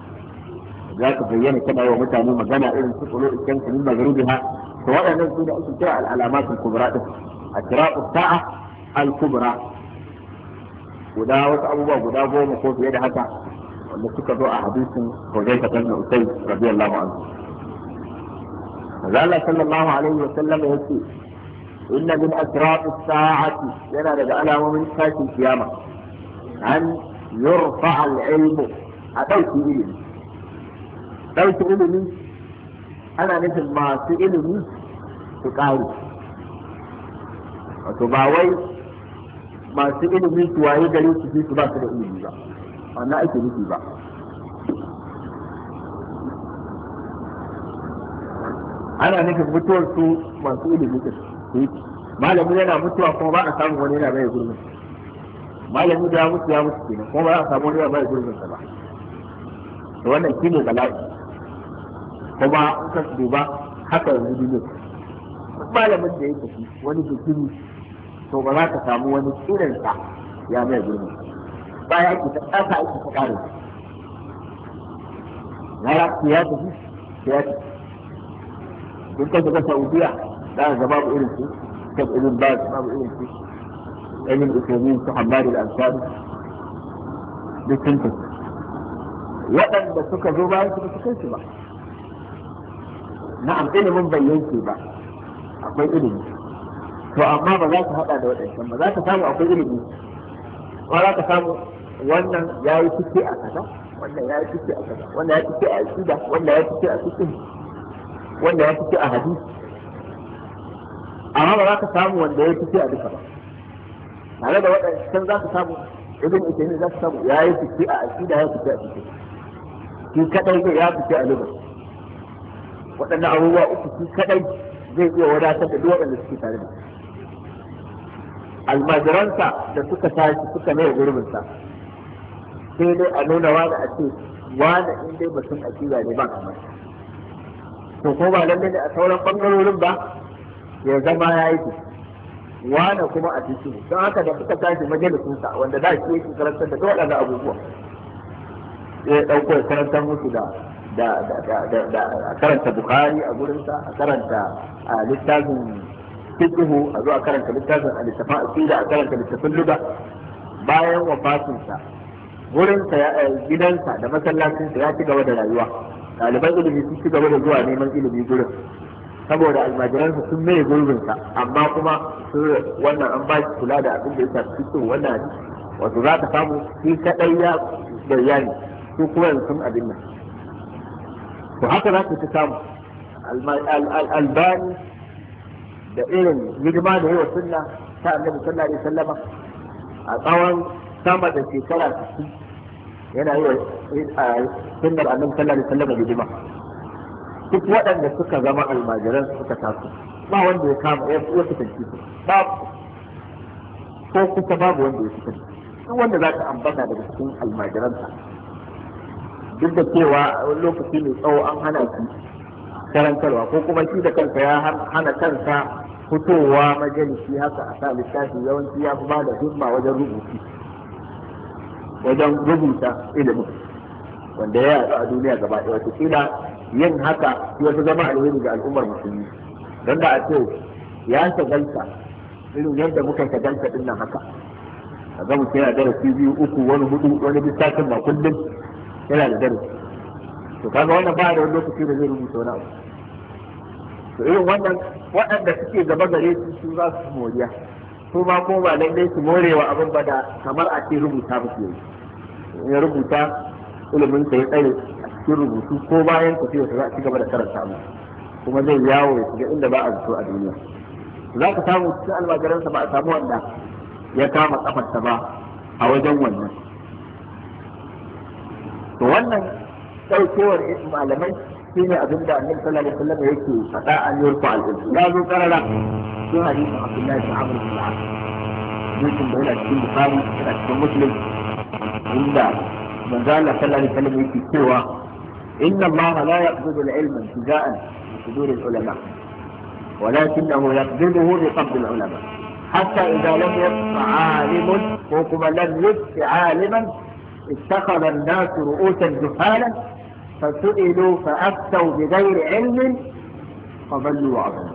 za ka bayyana kana wa mutane magana irin su tsoro iskan su min magrubiha to waɗannan su da ake kira al'alamatul kubra din asra'u sa'a al-kubra guda wasu abubuwa guda goma ko fiye da haka wanda suka zo a hadisin Hudayfa bin Usayd radiyallahu anhu Allah sallallahu alaihi wa sallam yace inna min asra'u as-sa'ati yana daga alamomin tashin kiyama an yurfa al-ilmu a ɗauki ilimi ɗauki ilimi ana nufin masu ilimi su ƙari wato ba wai masu ilimi su waye gare su su ba su da ilimi ba wannan ake nufi ba ana nufin mutuwar su masu ilimi su malami yana mutuwa kuma ba a samu wani yana bai gurbin malami da ya mutu ya mutu kenan kuma ba a samu wani yana bai gurbin sa ba to wannan shine bala'i kuma in ka duba haka yanzu ne malamin da ya tafi wani bikini to ba za ka samu wani irin sa ya mai gurbin ba ya ki ta kasa aiki ta kare na ya tafi ya tafi in ka shiga Saudiya za ka babu irin su kan irin ba babu irin su ibn Uthaymeen su Hammad al-Ansari duk sun tafi waɗanda suka zo bayan su ba su kai su ba na'am ilimin bai yanke ba akwai ilimi to amma ba za ka haɗa da waɗancan ba za ka samu akwai ilimi ba za ka samu wannan ya yi fice a kaza wannan ya yi fice a kaza wannan ya fice a aqida wannan ya fice a fiqh wanda ya fice a hadisi amma ba za ka samu wanda ya fice a duka ba tare da waɗancan za ka samu ibn Uthaymeen za ka samu ya yi fice a aqida ya fice a fiqh shi kadai zai ya fice a lugha waɗannan abubuwa uku shi kadai zai iya wadatar da duk waɗanda suke tare da almajiransa da suka tashi suka mai gurbinsa sai dai a nuna wani a ce wani in dai batun aqida ne ba kamar to ko ba lalle ne a sauran bangarorin ba ya zama ya yi wani kuma a ciki don haka da suka tashi majalisunsa wanda da shi yake karantar da waɗannan abubuwa ya dauko ya karanta musu da da da da da a karanta Bukhari a gurinsa, a karanta littafin fiqh, a zo a karanta littafin al-littafin aqida, a karanta littafin lugha. Bayan wafatinsa gurinsa gidansa da masallacinsa ya ci gaba da rayuwa, ɗaliban ilimi sun ci gaba da zuwa neman ilimi gurin saboda almajiransa sun mai gurbinsa, amma kuma wannan an ba shi kula da abin da ya shafi fito wannan wato za ka samu shi kaɗai ya bayyani su kuma yanzu sun abin nan. To haka za ka ci samu albani da irin hidima da yawa sunna ta annabi sallallahu alaihi wasallama a tsawon sama da shekara sittin yana yi wa sunnar annabi sallallahu alaihi wasallama hidima. Duk waɗanda suka zama almajiran suka taso ba wanda ya kama ya fitanci su, ba ko kusa babu wanda ya fitanci. Duk wanda za ka ambata daga cikin almajiransa, duk da cewa wani lokaci mai tsawo an hana shi karantarwa ko kuma shi da kansa ya hana kansa fitowa majalisi haka a sa littafi, yawanci ya fi ba da himma wajen rubutu wajen rubuta ilimin wanda ya yaɗu a duniya gaba ɗaya. Wata kila yin haka ya fi zama alheri ga al'ummar musulmi, don da a ce ya shagalta irin yadda muka shagalta din nan haka, a ga mutum yana darasi biyu uku wani hudu wani lissafin ma kullum yana da darasi, to kaga wannan ba da wani lokaci da zai rubuta wani abu. To irin wannan waɗanda suke gaba gare su su za su moriya, su ma ko ba lallai su morewa abin ba da kamar a ce rubuta ba su yi, ya rubuta ilimin sa ya tsare a cikin rubutu ko bayan tafiya za a ci gaba da karanta mu kuma zai yawo ya shiga inda ba a zato a duniya. Za ka samu cikin almajiransa ba a samu wanda ya kama kafarsa ba a wajen wannan. To wannan daukewar malamai shine abin da annabi sallallahu alaihi wasallam yake faɗa an yurfa al-ilm. Ya zo karara cikin hadisin Abdullah ibn Amr ibn al-As, hadisin da yana cikin Bukhari yana cikin Muslim, inda manzo Allah sallallahu alaihi wasallam yake cewa inna Allah la yaqbidu al-ilma intiza'an bi sudur al-ulama ولكنه يقبضه بقبض العلماء حتى إذا لم يبق عالم وكما لم يبق عالما اتخذ الناس رؤوسا جهالا فسئلوا فأفتوا بغير علم فضلوا وعظموا.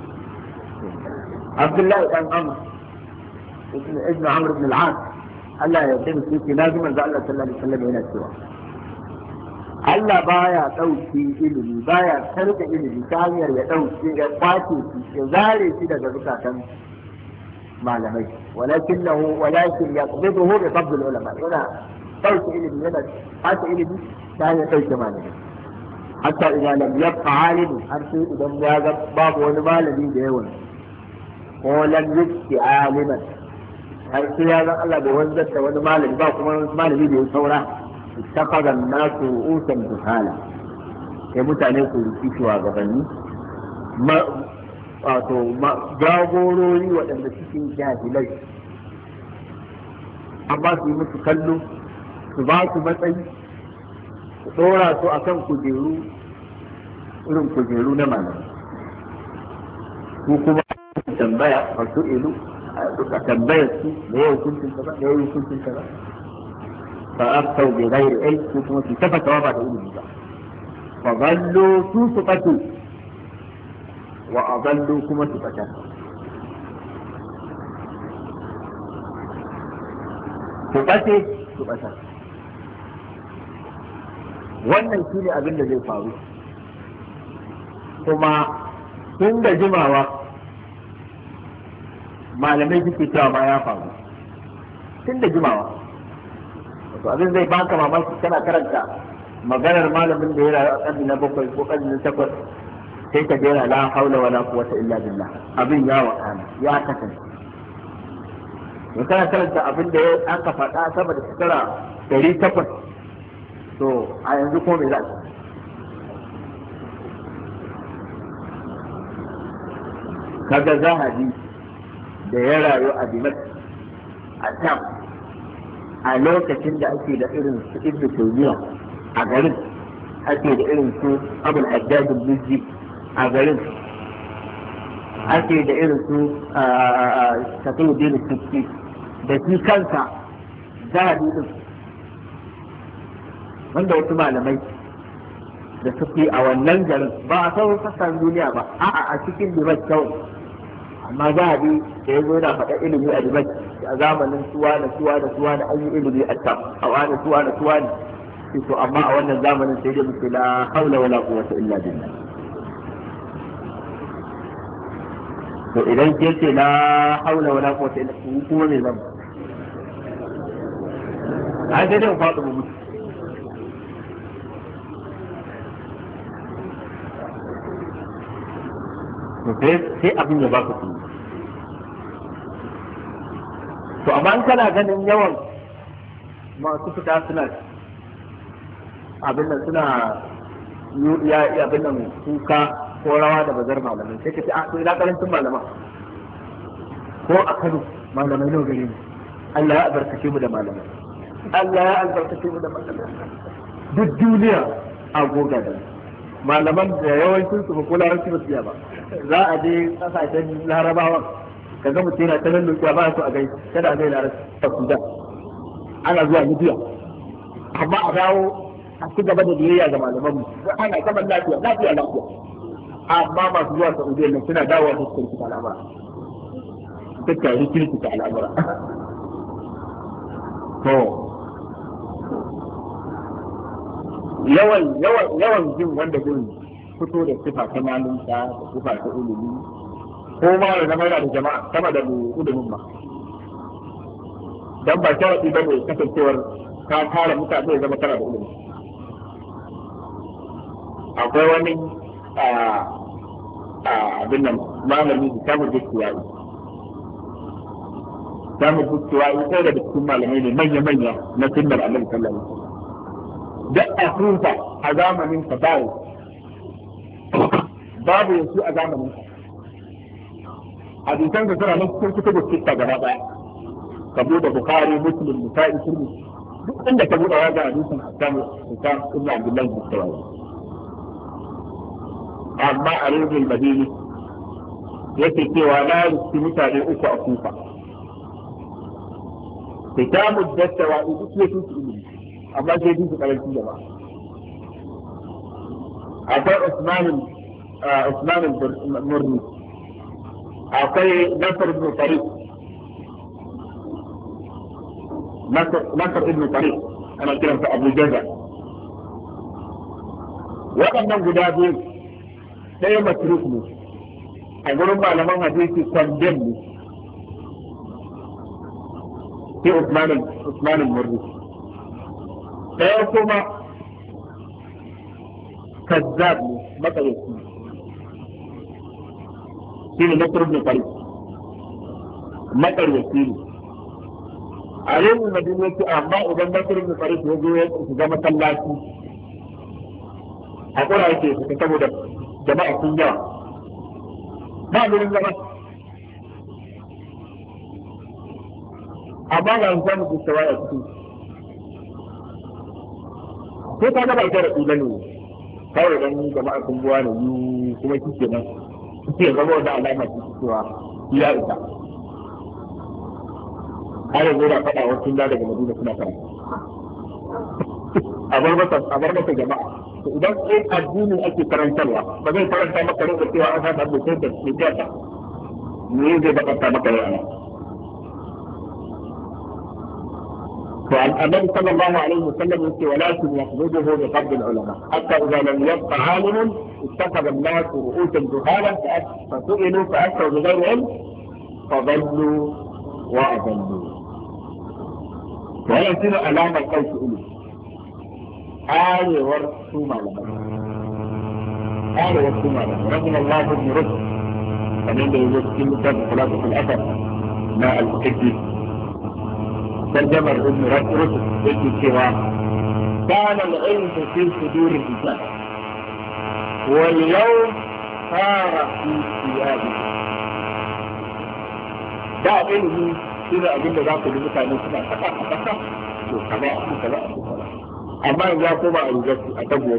عبد الله بن عمرو ابن عمرو بن العاص Allah ya yarda da shi lazim manzo Allah sallallahu alaihi wasallam yana cewa Allah baya dauki ilimi baya tarda ilimi ta hanyar ya dauke ya kwace shi ya zare shi daga zukatan malamai, walakinahu walakin yaqbiduhu bi qabd al-ulama, yana dauke ilimi yana kwace ilimi ta hanyar dauke malamai hatta idan lam yabqa alimu, har sai idan ya ga babu wani malami da yawan ko lam yabqa aliman, har sai ya zan Allah bai wanzar da wani malami ba kuma wani malami da ya saura, ittaqada an-nasu ru'usan juhala, sai mutane su rufi shugabanni wato jagorori waɗanda suke jahilai, amma su yi musu kallo su ba su matsayi su ɗora su akan kujeru irin kujeru na malami, su kuma tambaya a su ilu duka tambayar su da yau hukuncin kaza da yau hukuncin kaza fa aftau bi ghairi ilm, su kuma su tafa ba da ilimi ba, fa ballu su su fatu wa adallu kuma su fata. Su bace su bata. Wannan shine abin da zai faru, kuma tun da jimawa malamai suke cewa ma ya faru tun da jimawa. Wato abin zai baka mamaki kana karanta maganar malamin da ya rayu a ƙarni na bakwai ko ƙarni na takwas, sai ka jera la haula wala quwwata illa billah, abin ya wakana ya kasance. In kana karanta abin da aka faɗa saboda shekara ɗari takwas, to a yanzu ko me za a kaga zahabi da ya rayu a Dimash a Sham a lokacin da ake da irin su Ibn Taymiyyah a garin, ake da irin su Abul Hajjaj al-Mizzi a garin, ake da irin su Taqiyuddin al-Subki da shi kansa zahabi din wanda wasu malamai da suke a wannan garin ba a sauran sassan duniya ba a'a a cikin Dimash kawai amma za a bi da ya zo na faɗa ilimi a Dimash a zamanin suwa da suwa da suwa da an yi ilimi a can a wani suwa da suwa ne to amma a wannan zamanin sai dai muke la haula wala quwwata illa billah. to idan ke ce la haula wala quwwata illa billah kuma me zan ai dai da faɗo mu sai abin ya baka su. To amma in kana ganin yawan masu fita suna abin nan suna ya abin nan kuka ko rawa da bazar malamai sai ka ce a to ina karancin malama ko a Kano malamai nawa gare ni Allah ya albarkace mu da malamai Allah ya albarkace mu da malamai duk duniya a goga da malaman da yawancin su ba ko larabci ba su iya ba za a je kasashen larabawan ka ga mutum yana ta nan lokiya ba su a gai kada a gai larabci a Sudan ana zuwa Libya amma a dawo a ci gaba da biyayya ga malaman mu ana zaman lafiya lafiya lafiya amma masu zuwa Saudiya nan suna dawowa da su kirkita al'amura suka yi kirkita al'amura to yawan yawan yawan jin wanda zai fito da sifa ta malunta da sifa ta ilimi ko ma da zama da jama'a sama da ilimin ma dan ba sharadi ba ne kasancewar ka tara mutane ya zama kana da ilimi. Akwai wani abin nan malami da samun dukkiyayi samun dukkiyayi sai da cikin malamai ne manya-manya na sunnar Annabi sallallahu alaihi wasallam da asusa a zamanin sa babu babu yanzu a zamanin sa hadisan da suna nan cikin kutubu sitta gaba daya ka bude Bukhari Muslim Nasa'i Tirmidhi duk inda ka bude wajen hadisin Hasan Hasan ibn Abdullah bin Sawayi amma a rijil Madini yake cewa na rubuci mutane uku a Kufa kitabu dattawa duk yake ilimi amma sai su karanci da ba akwai Usman Usman al-Murni akwai Nasr ibn Tariq Nasr ibn Tariq ana kiran sa Abu Jaza waɗannan guda biyu ɗaya matruk ne a gurin malaman hadisi kwandem ne sai Usman Usman al-Murni ɗaya kuma kazzab ne matsayyaci shi ne Nasr ibn Tariq matsayyaci ne a yau na duniya ce amma idan Nasr ibn Tariq ya zo ya shiga masallaci a ƙura yake fita saboda jama'a sun yawa ba gurin zama amma ga an samu gustawa a cikin sai ka ga ba ita da ƙila ne kawai dan jama'a sun buwa ne yi kuma shi ke nan suke zama wanda alama su cewa ya isa har yanzu da faɗa wasu da daga Madina suna karatu a bar masa jama'a idan sai addini ake karantarwa ba zai karanta maka rinka cewa an haɗa mutum da ke jata ne zai bakanta maka rai فالنبي صلى الله عليه وسلم يقول ولكن يقبضه بقبض العلماء حتى اذا لم يبق عالم اتخذ الناس رؤوسا جهالا فسئلوا فافتوا بغير علم فضلوا واضلوا ولا يصير علامه القوس اليه آية ورسوم على مدى آية ورسوم على مدى رحم الله ابن رشد فمن يجب في مكان خلاصة الأثر ماء المحدث ترجمة ابن رشد يجب سوى كان العلم في صدور الإنسان واليوم صار في ثيابه ده علمه إذا أجل ذاك لمكان سنة فقط فقط كما أقول كما أقول amma yanzu ya koma a rigarsu a tagwar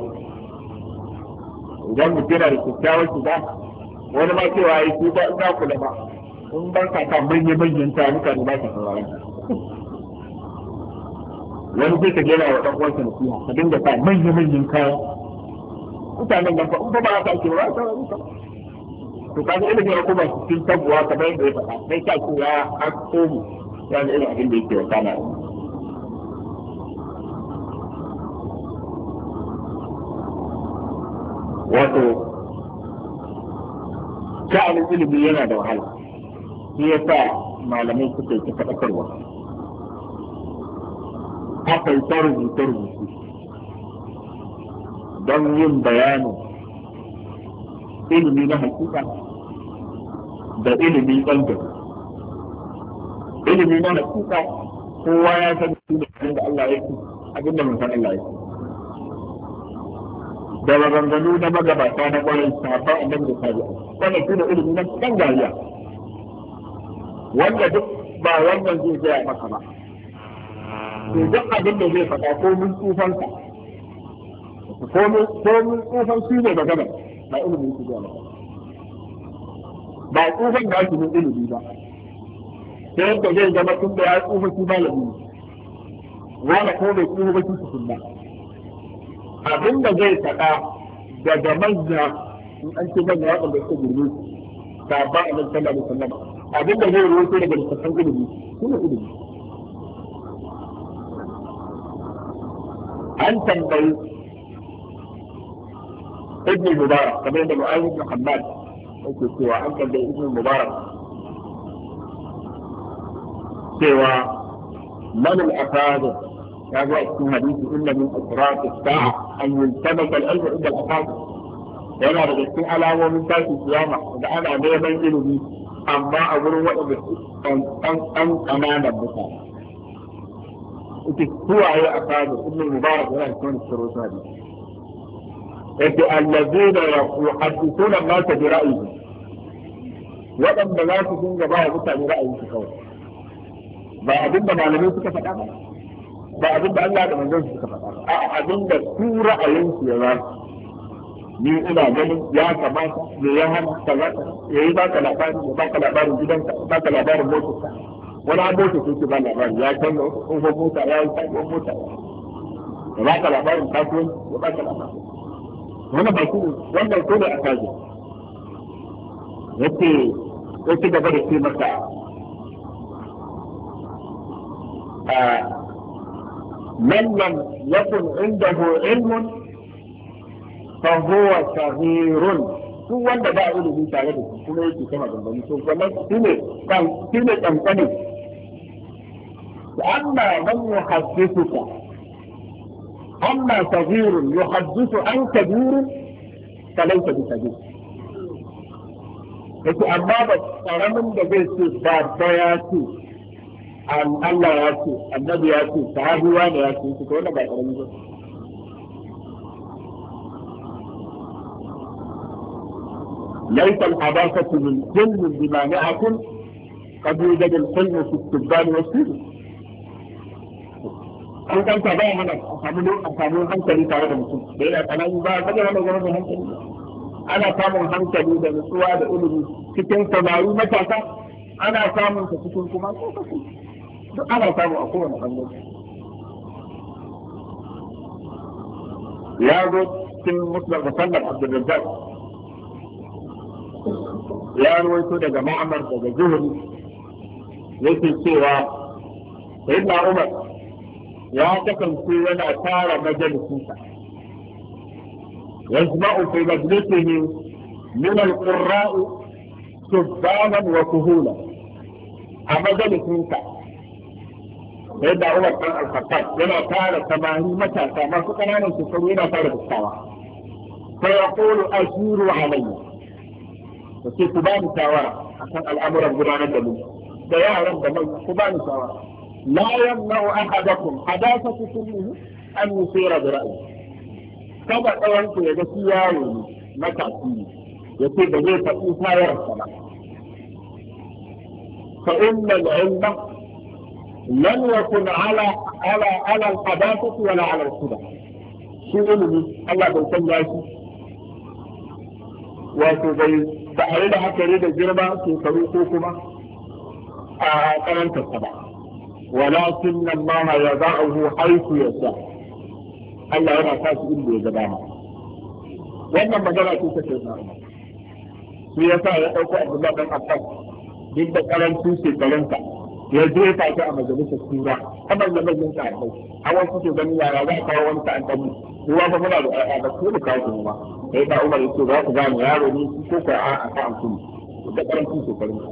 idan mutum yana da kyakkyawar shiga wani ma cewa ya ce ba ina kula ba in ban ka kan manya manyan ta mutane ba ka sauraron wani sai ka gina wa ɗan uwansa nasiha ka dinga sa manya manyan kaya mutanen nan fa in ba ba ka ake ba ka ba to kaga ilimin ya kuma cikin tabuwa kamar yadda ya faɗa sai ka ce ya hasko mu ya ga irin abin da yake wakana wato sha'anin ilimi yana da wahala shi ya sa malamai suka yi ta faɗakarwa aka yi ta rubuce-rubuce don yin bayanin ilimi na hakika da ilimi ɗan gaba. Ilimi na hakika kowa ya san shi da abin da Allah ya ce, abin da mun san Allah ya ce. Da maganganu na magabata na ƙwarai sahabban annabi da sabi'a. Wannan shi da ilimi na ɗan gariya. Wanda duk ba wannan zai gaya maka ba. To duk abin da zai faɗa ko mun tsufansa. Ko mun tsufan shi ne magana. ba ilimi yake zuwa maka ba tsufan da ake ilimi ba sai yadda zai zama tun da ya tsufa shi malami wala ko bai tsufa ba shi su ba abin da zai faɗa daga manya in an ce manya waɗanda suka girme ba ba a nan sallallahu alaihi wasallam abin da zai ruwaito daga littattafan ilimi shi ne ilimi an tambayi ابن المبارك كما عند معاذ بن حماد yake cewa an tambayi ibn mubarak cewa man al-afad ya zo a cikin hadisi inna min asrar as-sa'a an yuntabata al-ilm inda al-afad yana da cikin alamomin tashin kiyama da ana neman ilimi amma a gurin waɗanda an an kananan mutane ita suwaye afad ibn mubarak yana cikin sirru hadisi yake allazina yuhaddithuna an-nas bi ra'yihi wadanda za su dinga ba mutane ra'ayin su kawai ba abinda malamai suka faɗa ba ba abinda Allah da manzon suka faɗa ba a abinda su ra'ayin su ya ba ni ina ganin ya kamata me ya hana kaza yayi ba ka labari ya ba ka labarin gidanka ba ka labarin motarka wani abota sai ke ba labari ya canza tsohon mota ya yi sabuwar mota ya ba ka labarin kasuwanci ya ba ka labarin wannan ba shi wannan ko ne a kaji yace yace gaba da ce maka a man lam yakun indahu ilmun fa huwa saghirun duk wanda ba ilimi tare da shi kuma yake kama gambani to wannan shine kan shine kankane amma man yuhaddithuka أما صغير يحدث عن كبير فليس بصغير. yake amma ba karamin da zai ce babba ya ce Allah ya ce annabi ya ce sahabi wani ya ce to wannan ba karamin ba ليس الحداثة من كل بمانعة قد يوجد الحلم في التبان والسير an kanta ba mana a samu a samu hankali tare da mutum da yana tsanani ba kaga wannan zama da hankali ana samun hankali da nutsuwa da ilimi cikin samari matasa ana samun ta cikin kuma tsofaffi duk ana samu a kowane bangare ya zo cikin musnad musannad Abdul Razzaq ya rawaito daga Ma'mar daga Zuhri yake cewa sayyidina Umar ya kasance yana tara majalisinsa yajma'u fi majlisihi min al-qurra'i subbanan wa kuhula a majalisinsa sai da Umar ɗan al-Khattab yana tara samani matasa masu ƙananan shekaru yana tara dattawa sai ya qulu ashiru alayya to sai ku bani shawara akan al'amuran gudanar da mu da yaran da mai ku bani shawara لا يمنع أحدكم حداثة سنه أن يصير برأيه كما قلت يا جسياوي متعسي يصير بغير تقيسا يرسل فإن العلم لن يكن على على على الحداثة ولا على الهدى شو علمي الله بيسمى شيء wato bai ba a yi da haka da girma shekaru ko kuma a karanta ba walakin Allah yada'uhu haythu yasha Allah yana sa shi inda ya ga dama wannan magana ce ta sayyidina Umar shi yasa ya dauko Abdullah dan Abbas duk da karancin shekarunsa ya jefa ta a majalisar tura kamar da manyan sahabbai hawan suke ganin yara za a kawo wani ta'an ɗan ruwa ba muna da ƴaƴa ba ko da kawo ba sai da Umar yake za ku gane yaro ne ko ko a a kan kuma da karancin shekarunsa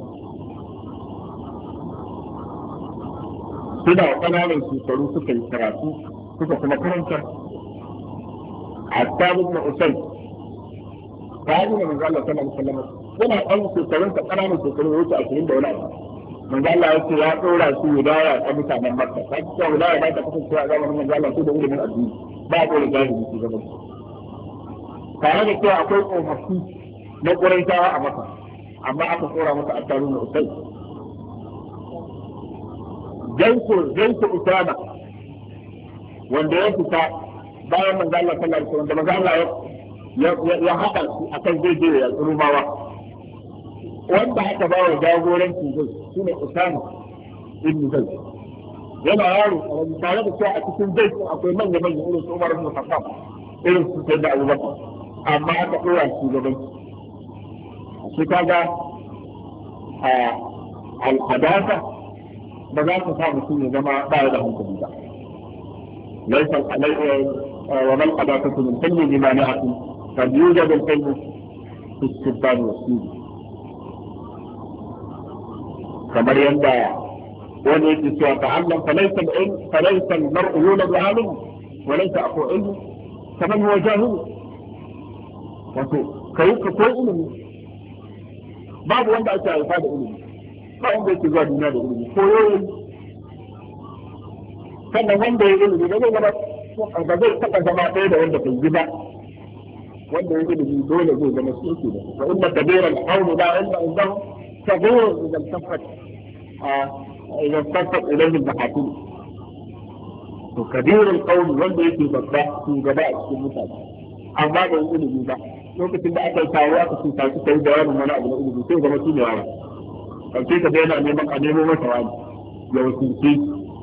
suna ƙananan shekaru suka yi karatu suka kuma karanta hatta ibn Usayd kaji ne manzo Allah sallallahu alaihi wasallam yana ɗan shekarun ka ƙananan shekaru wuce ashirin da wani abu manzo Allah ya ce ya ɗora su hidaya ta mutanen Makka sai ta hidaya ba ta kasance a zamanin manzo Allah sai da ilimin addini ba a ɗora jahili su gaba tare da cewa akwai tsofaffi na Quraishawa a Makka amma aka tsora masa attaru na Usayd Jaisu Jaisu Usama wanda ya fita bayan manzo Allah sallallahu alaihi wasallam da manzo Allah ya haɗa su akan zai je ya Rumawa wanda aka ba wa jagoranci zai shine Usama ibn Zayd yana yaro a tare da cewa a cikin zai akwai manya manya irin su Umar ibn Khattab irin su Sayyid Abu Bakar amma aka dora shi gaban shi kaga al-hadatha ba za ka sa mutum ya zama ba da hankali ba laysa alayhi wa man hadathatu min kulli limani'atin qad yujadu al-ilm fi as-sultan was-sud kamar yadda wani yake cewa ta'allam falaysa al-ilm falaysa al-mar'u yuladu 'alim wa laysa aqu ilm kaman huwa jahil wato kai ka koyi ilimi babu wanda ake haifa da ilimi ba wanda yake zuwa duniya da ilimi ko yoyi sannan wanda ya ilimi da zai zama ba zai taɓa zama ɗaya da wanda bai yi ba wanda ya ilimi dole zai zama shi yake da wa inna kabira al-qawmi la ilma indahu صغير إذا التفت إذا التفت إليه المحاكم وكبير القول wanda yake babba su gaba a cikin mutane amma da ilimi ba lokacin da aka yi tawo aka ce ta kai bayanin wani abu na ilimi sai zama shine wani kace ka yana neman a nemo masa wani ya wakilci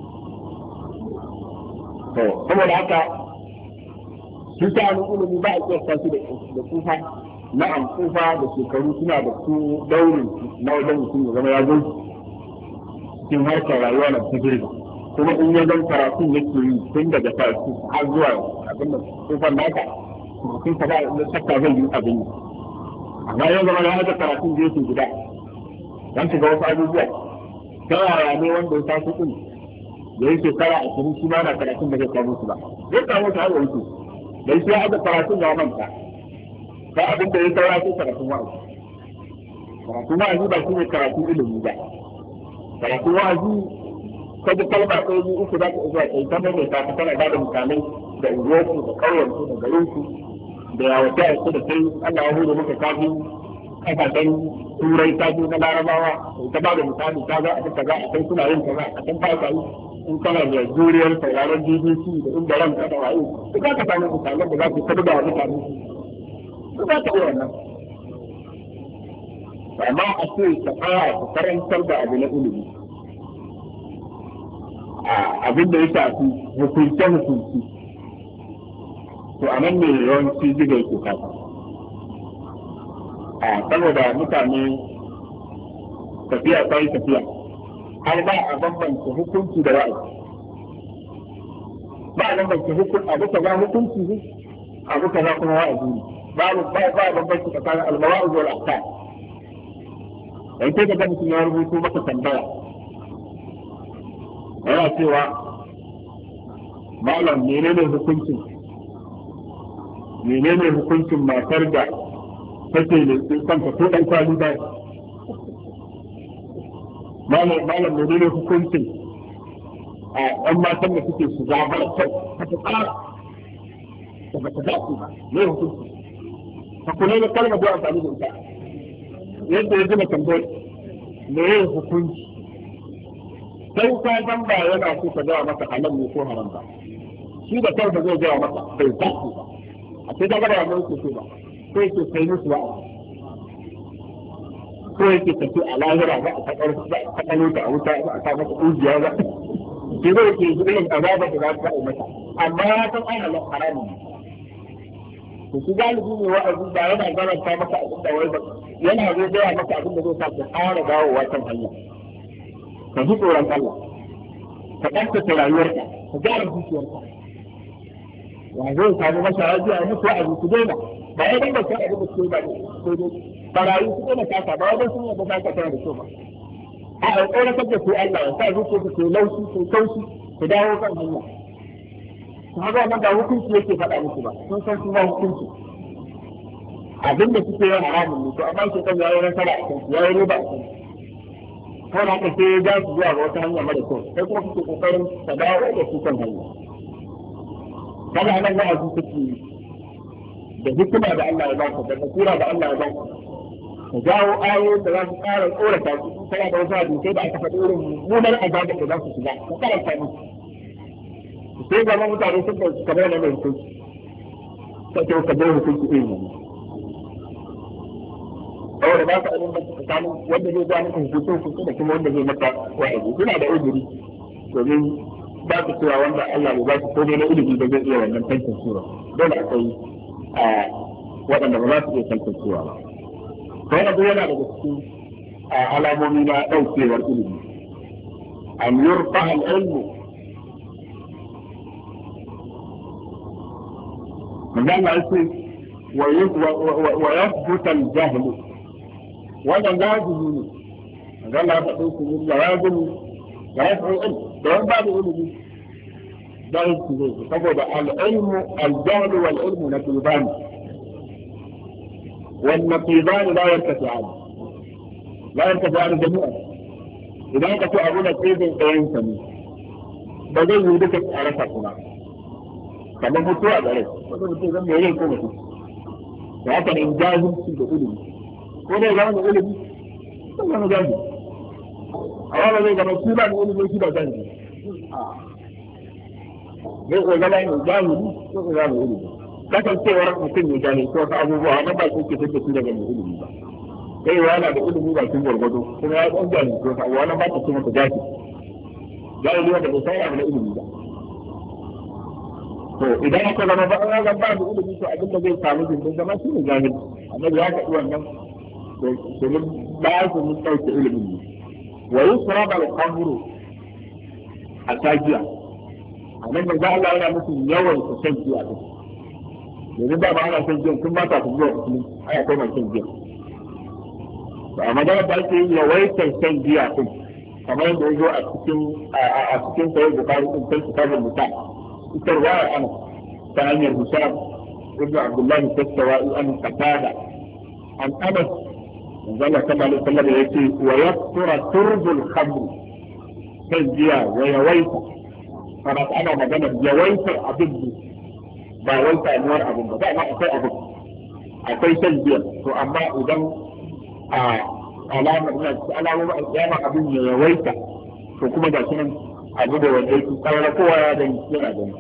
to saboda haka shi ta ilimi ba a kiyasta shi da kufa na'am tsufa da shekaru suna da su daurin na wajen mutum ya zama ya zo cikin harkar rayuwa na cikin kuma in ya zan karatun yake yi tun daga farko har zuwa abin da tsufan naka mutum ka ba da shakka zai yi abin yi amma ya zama ya haɗa karatun da yake gida don shiga wasu abubuwa ta yaya ne wanda ya tashi ɗin da ya shekara ashirin shi ma na karatun da zai kawo su ba zai kawo su har yanzu da shi ya haɗa karatun ya manta ba abin da ya saura sai karatun wa'azi karatun wa'azi ba shi ne karatun ilimi ba karatun wa'azi ka ji kalma ɗaya biyu uku za ka zuwa kai ta mai ta ka tana da misalai da unguwarku da ƙauyenku da garinku da yawata ya da kai Allah ya hudu maka kafin kasashen turai kafi na larabawa ta ba da misali ta za a duka za a kai suna yin kaza a kan fasa yi in kana da juriyar sauraron B B C da inda ranka da waye duk za ka samu misalan da za ku kada da mutane su za ka yi wannan amma a ce ka fara ka karantar da abu na ilimi abin da ya shafi hukunce hukunci to a nan ne yawanci ziga yake kasa a saboda mutane tafiya ta yi tafiya har ba a bambance hukunci da ra'ayi ba a bambance hukunci abu kaza hukunci ne abu kaza kuma wa'azi ne babu ba ba bambance tsakanin al-mawa'id wal ahkam dan sai ga mutum ya rubuto maka tambaya yana cewa malam menene hukuncin menene hukuncin matar da take da kanta ko dan kwali ba malam malam menene hukuncin a ɗan matan da suke shiga ba ta ta tsara ta ba ta dace ba ne hukunci ta kula da kalma da amfani da ita yadda ya gina tambayar me ne hukunci sai ka san ba yana so ka gawa masa halal ne ko haram ba shi da kansa zai gawa masa bai dace ba a sai daga da mun ce ba sai ke kai musu wa'azi ko yake tafi a lahira ba a kakar ba a kakalo ta a wuta ba a sa masa ujiya ba shi zai ke irin azaba da za ta yi mata amma ya san ai halal haramun to shi galibi ne wa'azi ba yana garanta maka abin da wai ba yana zai gaya maka abin da zai sa ka ƙara dawowa kan hanya ka ji tsoron Allah ka ɗaukaka rayuwarka ka gyara zuciyarka ya zai samu masa rajiya ya mutu a zuci daina ba ya dinga sai abin da ke ba sai dai barayi su daina kasa ba wajen sun yadda kasa tana da kyau ba a tsoratar da su Allah ya sa zuciyarka ke laushi ke kaushi ku dawo kan hanya su haka wannan ba hukunci yake faɗa musu ba sun san su ma hukunci abin da suke yin haramun ne to amma shi kan yayi nasara a kansu yayi riba a kansu kawai haka sai ya ja su zuwa ga wata hanya mara kyau sai kuma kuke kokarin ka dawo da su kan hanya kada nan wa'azi take da hikima da Allah ya ba ka da basira da Allah ya ba ka ka jawo ayoyin da za su ƙara tsorata su kana da wasu hadisai da aka faɗi irin mummunar azabar da za su shiga ka karanta musu sai zama mutane sun ɗauki kamar na mai hukunci ka ce ka bai hukunci irin wannan saboda ba ka abin da suka samu wanda zai zuwa maka hukunci hukunci da kuma wanda zai maka wa'azi suna da uzuri domin ba su cewa wanda Allah bai ba su komai na ilimi da zai iya wannan tantan sura dole akwai waɗanda ba za su iya tantan sura ba sai na yana daga cikin alamomi na ɗaukewar ilimi an yurfa al-ilmu manzan na yake wa yathbuta al-jahlu wannan lazimi ne manzan na faɗi su yin lazimi da ya fi ilmi da wani babu ilimi da yake zai saboda al-ilmu al-jahlu wal-ilmu na tubani والنقيضان لا يرتفعان لا يرتفعان جميعا إذا كنت أقول كيف ينسمي بدأ يودك أعرف أقول كما متوى ذلك بدأ متوى ذلك يلين كومتي فهذا إنجاز في الأولي وده يجب أن أقول ثم نجاز أولا ذلك مسؤولا أن أقول ليس بجانب يقول لنا إنجاز يقول لنا أقول kasancewar mutum ne jahil ko wasu abubuwa na ba su ke fitta su daga mai ilimi ba sai wa yana da ilimi ba kin gwargwado kuma ya ɗan jahil ko wasu abubuwa na ba ta ce masa jahil jahili wanda bai san abu na ilimi ba to idan aka zama ba an ga ba da ilimi to abin da zai samu gindin zama shi ne jahil annabi ya faɗi wannan domin ba su mun ɗauke ilimin ne wa yusra ba al-qamru a tajiya annabi da Allah yana musu yawan su san jiya domin da ba ana son jiyan tun ba ta zuwa musulun ana kai mai son jiya to a magana da ake yi yawaitar son jiya din kamar yadda ya zo a cikin a cikin sayar bukari din kan kitabul muta ita ruwaya ana ta hanyar hisham ibn abdullahi tattawa'i an qatada an anas manzala sallallahu alaihi wasallam yace wa yasura turbul khamr kan jiya wa yawaita kana ana magana yawaitar abin ba wai samuwar abin ba ba akwai abin akwai shan biyan to amma idan a alamar na alamomin alƙiyama abin ya yawaita to kuma ga shi nan abu da wanda yake tsara kowa ya gani yana gani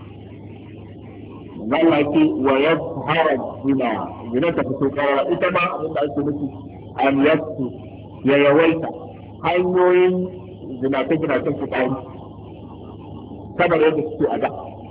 Allah ce wa yadhhara zina zina ta fito karara ita ma abin da ake nufi an yasu ya yawaita hanyoyin zinace zinace su ƙari kamar yadda suke a da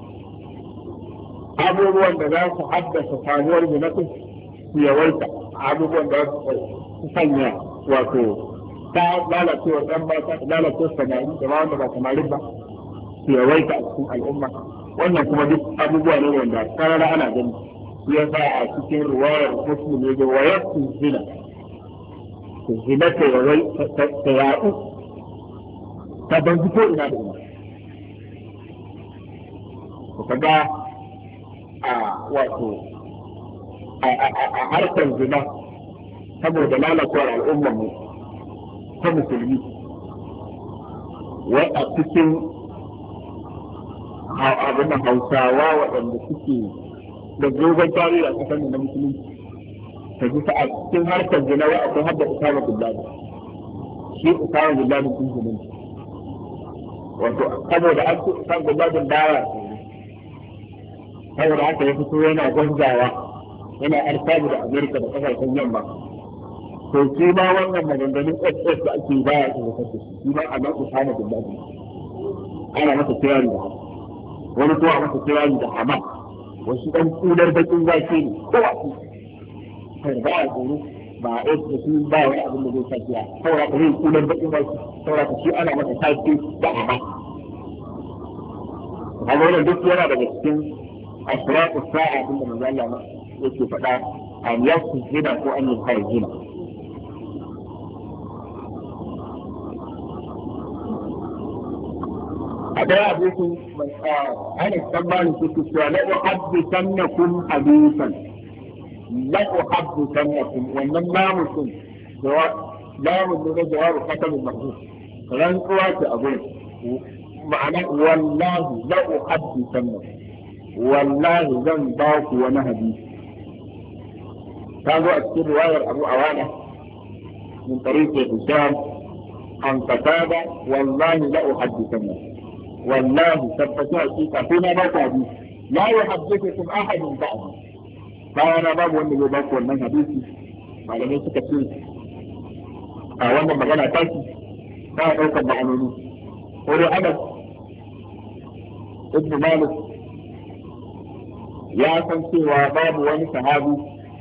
abubuwan da za su haddasa samuwar zinatin su yawaita abubuwan da su sanya wato ta lalacewar ɗan ba ta lalacewar samari da ba wanda ba samarin ba su yawaita a cikin al'umma wannan kuma duk abubuwa ne wanda karara ana gani shi ya sa a cikin ruwayar muslim ya ga wayar su zina su zina ta yawai ta yaɗu ta banzu ko ina da ina ka ga a wato a harkar zina saboda lalacewar al'ummar mu ta musulmi wai a cikin abin da hausawa waɗanda suke da dogon tarihi a kasar na musulunci ta ji a cikin harkar zina wai akwai hadda usama billahi shi usama billahi sun zumunci wato saboda an ce usama billahi baya saboda haka ya fito yana gwanzawa yana arsabu da Amerika da kasashen yamma to shi ma wannan maganganun S S da ake baya su kasance shi ma a nan usama billahi ana masa kirari da wani ko a masa kirari da hama wasu ɗan kudar bakin zaki ne ko a su kai ba a tsoro ba a yi da su ba wani abin da zai sakiya saboda ka zai kudar bakin zaki saboda ka shi ana masa sake da hama kaga wannan duk yana daga cikin asraqu sa'a din da manzo Allah yake faɗa an yasu zina ko an yi kai zina a daya abokin ana tsammanin su cewa la uhaddithannakum hadithan la uhaddithannakum wannan lamun jawab lamun ne na jawabu katabul mahzuf rantsuwa ce a gurin ma'ana wallahi la uhaddithannakum wallahi zan ba ku wani hadisi ta zo a cikin riwayar Abu Awana min tariqi Hisham an qatada wallahi la uhaddithannakum wallahi tabbata hakika ko na ba ku hadisi la yuhaddithukum ahadun ba'di bayana babu wanda zai ba ku wannan hadisi malamai suka ce a wannan magana ta ci ba daukar ma'anoni ko dai Anas ibn Malik ya san cewa babu wani sahabi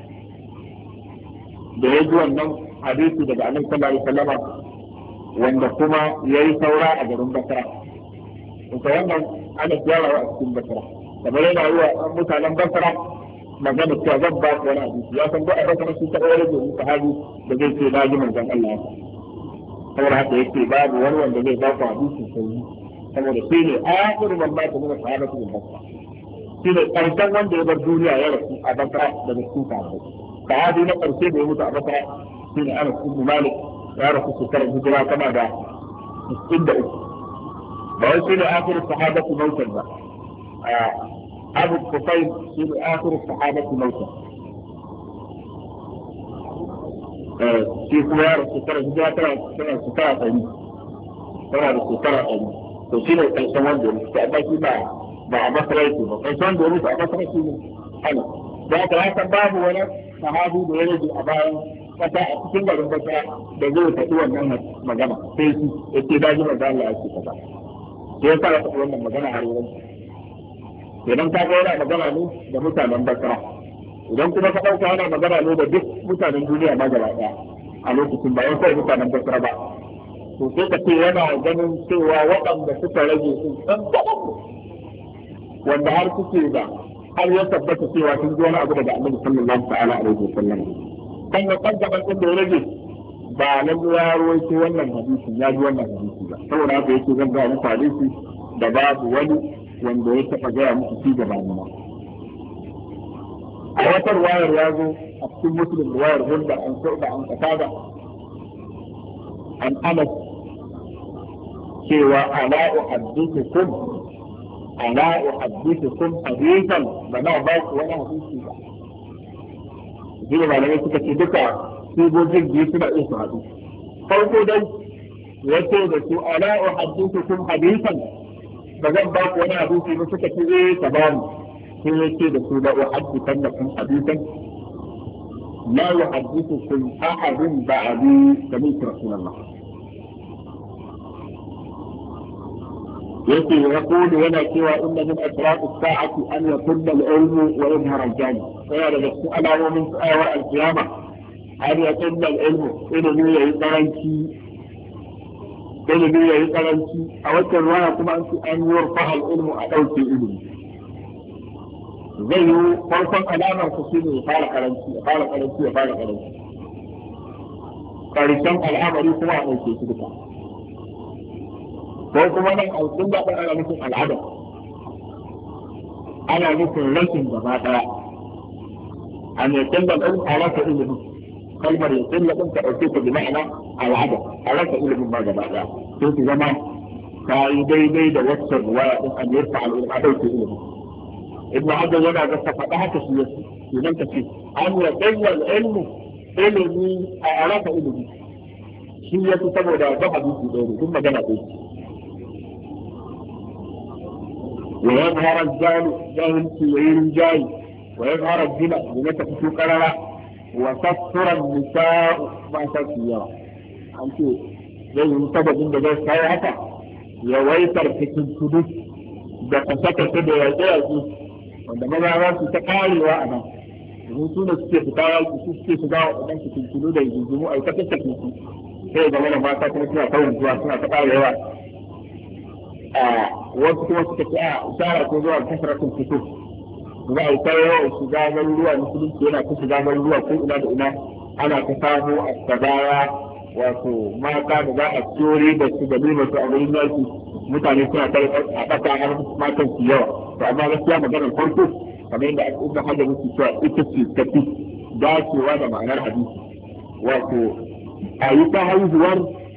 da ya ji wannan hadisi daga Annabi sallallahu alaihi wasallam wanda kuma yayi saura a garin Basra ita wannan ana gyarawa a cikin Basra kamar yana yi wa mutanen Basra magana cewa zan ba ku wani hadisi ya san duk a Basra shi ta ɗaure da sahabi da zai ce na ji manzon Allah saboda haka yake babu wani wanda zai ba ku hadisi sai saboda shi ne akhiru man ba ta nuna sahabatu bil Basra shi ne karshen wanda ya bar duniya ya rasu a Basra daga cikin sahabbai sahabi na karshe da ya mutu a Basra shi ne Anas ibn Malik ya rasu shekarar hijira kama da sittin da uku ba wai shi ne akhiru sahabatu mautan ba Abu Kufayl shi ne akhiru sahabatu mautan shi kuma ya rasu shekarar hijira tana shekara ɗari tana da shekara ɗari to shi ne karshen wanda ya mutu amma shi ba ba a Basra yake ba karshen wanda ya mutu a Basra shi ne Anas da haka ya san babu wani sahabi da ya rage a bayan kasa a cikin garin Basra da zai faɗi wannan magana sai shi yake daji manzo Allah yake kaza sai ya fara faɗi wannan magana har yanzu idan ka ga yana magana ne da mutanen Basra idan kuma ka ɗauka yana magana ne da duk mutanen duniya ma gaba ɗaya a lokacin ba yan kawai mutanen Basra ba to sai ka ce yana ganin cewa waɗanda suka rage sun san wanda har suke da har ya tabbata cewa sun ji wani abu daga Annabi sallallahu ta'ala alaihi wasallam kan ya kaddama din da ya rage ba nan ya rawaito wannan hadisi ya ji wannan hadisi ba saboda haka yake zan ga muku hadisi da babu wani wanda ya taɓa gaya muku shi gaba ne a wata ruwayar ya zo a cikin muslim ruwayar hunda an sauka an kasada an anas cewa ala uhaddithukum ala uhaddithukum hadithan ba na ba ku wani hadisi ba shi ne malamai suka ce duka sigogin biyu suna iya su haɗu farko dai ya ce da su ala uhaddithukum hadithan ba zan ba ku wani hadisi ba suka ce eh ka ba mu sai ya ce da su la uhaddithannakum hadithan la yuhaddithukum ahadun ba'di kamar rasulullah yake yaqulu yana cewa inna min asraq as-sa'ati an yakunna al-ilmu wa yadhhara al-jahl sai da su alamomin tsayawar al-qiyama an yakunna al-ilmu ilmi yayi karanci ilmi yayi karanci a wata ruwaya kuma an ce an yurfa al-ilmu a dauke ilmi zai yi farkon alamar su shine ya fara karanci ya fara karanci ya fara karanci karshen al'amari kuma a dauke shi duka ko kuma nan alƙun da ɗan ana nufin al'ada ana nufin rashin gaba ɗaya a mai tsallar ɗin a rasa ilimin kalmar ya tsallar ɗin ta ɗauke ta bi ma'ana al'ada a rasa ilimin ma gaba ɗaya sai su zama ta yi daidai da wacce ruwaya ɗin an yarfa al'ilm a ɗauke ilimin ibn hajar yana ga ta faɗa haka shi yasu idan ka ce an ya tsallar ilmu ilimi a rasa ilimi shi ya fi saboda ga hadisi ɗaya ne tun magana ɗaya ويظهر الجهل جاهل في الجاهل ويظهر الزنا بمتى في قرارة وتكثر النساء ما تكثيرا أنت زي المتبع عند ذلك هاي حتى yawaitar cikin tudu da kashe-kashe da yaƙe-yaƙe wanda maza za su ta karewa a nan domin su ne suke fita yaƙi su suke shiga waɗannan cikin tudu da jinjimu a yi ta kashe su sai ga mana mata kuma suna kawai zuwa suna ta karewa a wasu kuma suka ce a isara ko zuwa kasaratin fito za a yi ta yawan shiga garuruwa musulunci yana ta shiga garuruwa ko ina da ina ana ta samu a sabaya wato mata da za a ciyo da su da nuna su a wurin yaki mutane suna kai a ƙasa har matan su yawa to amma gaskiya maganar farko kamar yadda aka ibn hajar yake cewa ita ce tafi dacewa da ma'anar hadisi wato a yi ta haihuwar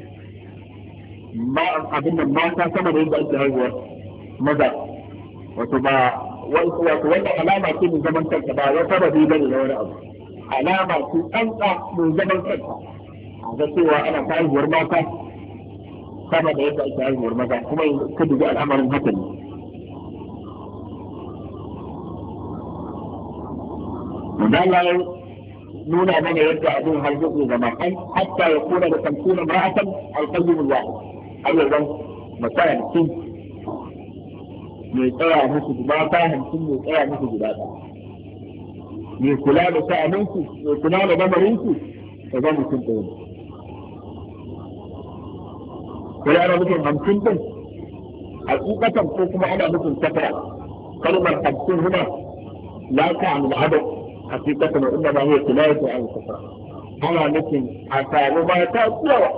abin nan mata sama da yadda ake haihuwar maza wato ba wato wannan alama ce mai zaman kanta ba wata ba zai bane na wani abu alama ce tsantsa mai zaman kanta a ga cewa ana ta haihuwar mata sama da yadda ake haihuwar maza kuma ka dubi al'amarin haka ne Allah ya nuna mana yadda abin har zai zama hatta ya kuna da kamsuna ma'atan alƙayyum wahid ayyukan masaya mutum mai tsaya musu guda ta hamsin mai tsaya musu guda ɗaya mai kula da sha'aninku mai kula da lamarinku ka ga mutum ɗaya kula da mutum hamsin ɗin hakikatan ko kuma ana mutum safara kalmar hamsin huna la ta'amul adad hakikatan wa inda ma hiya kilayatu an safara ana nufin a samu mata yawa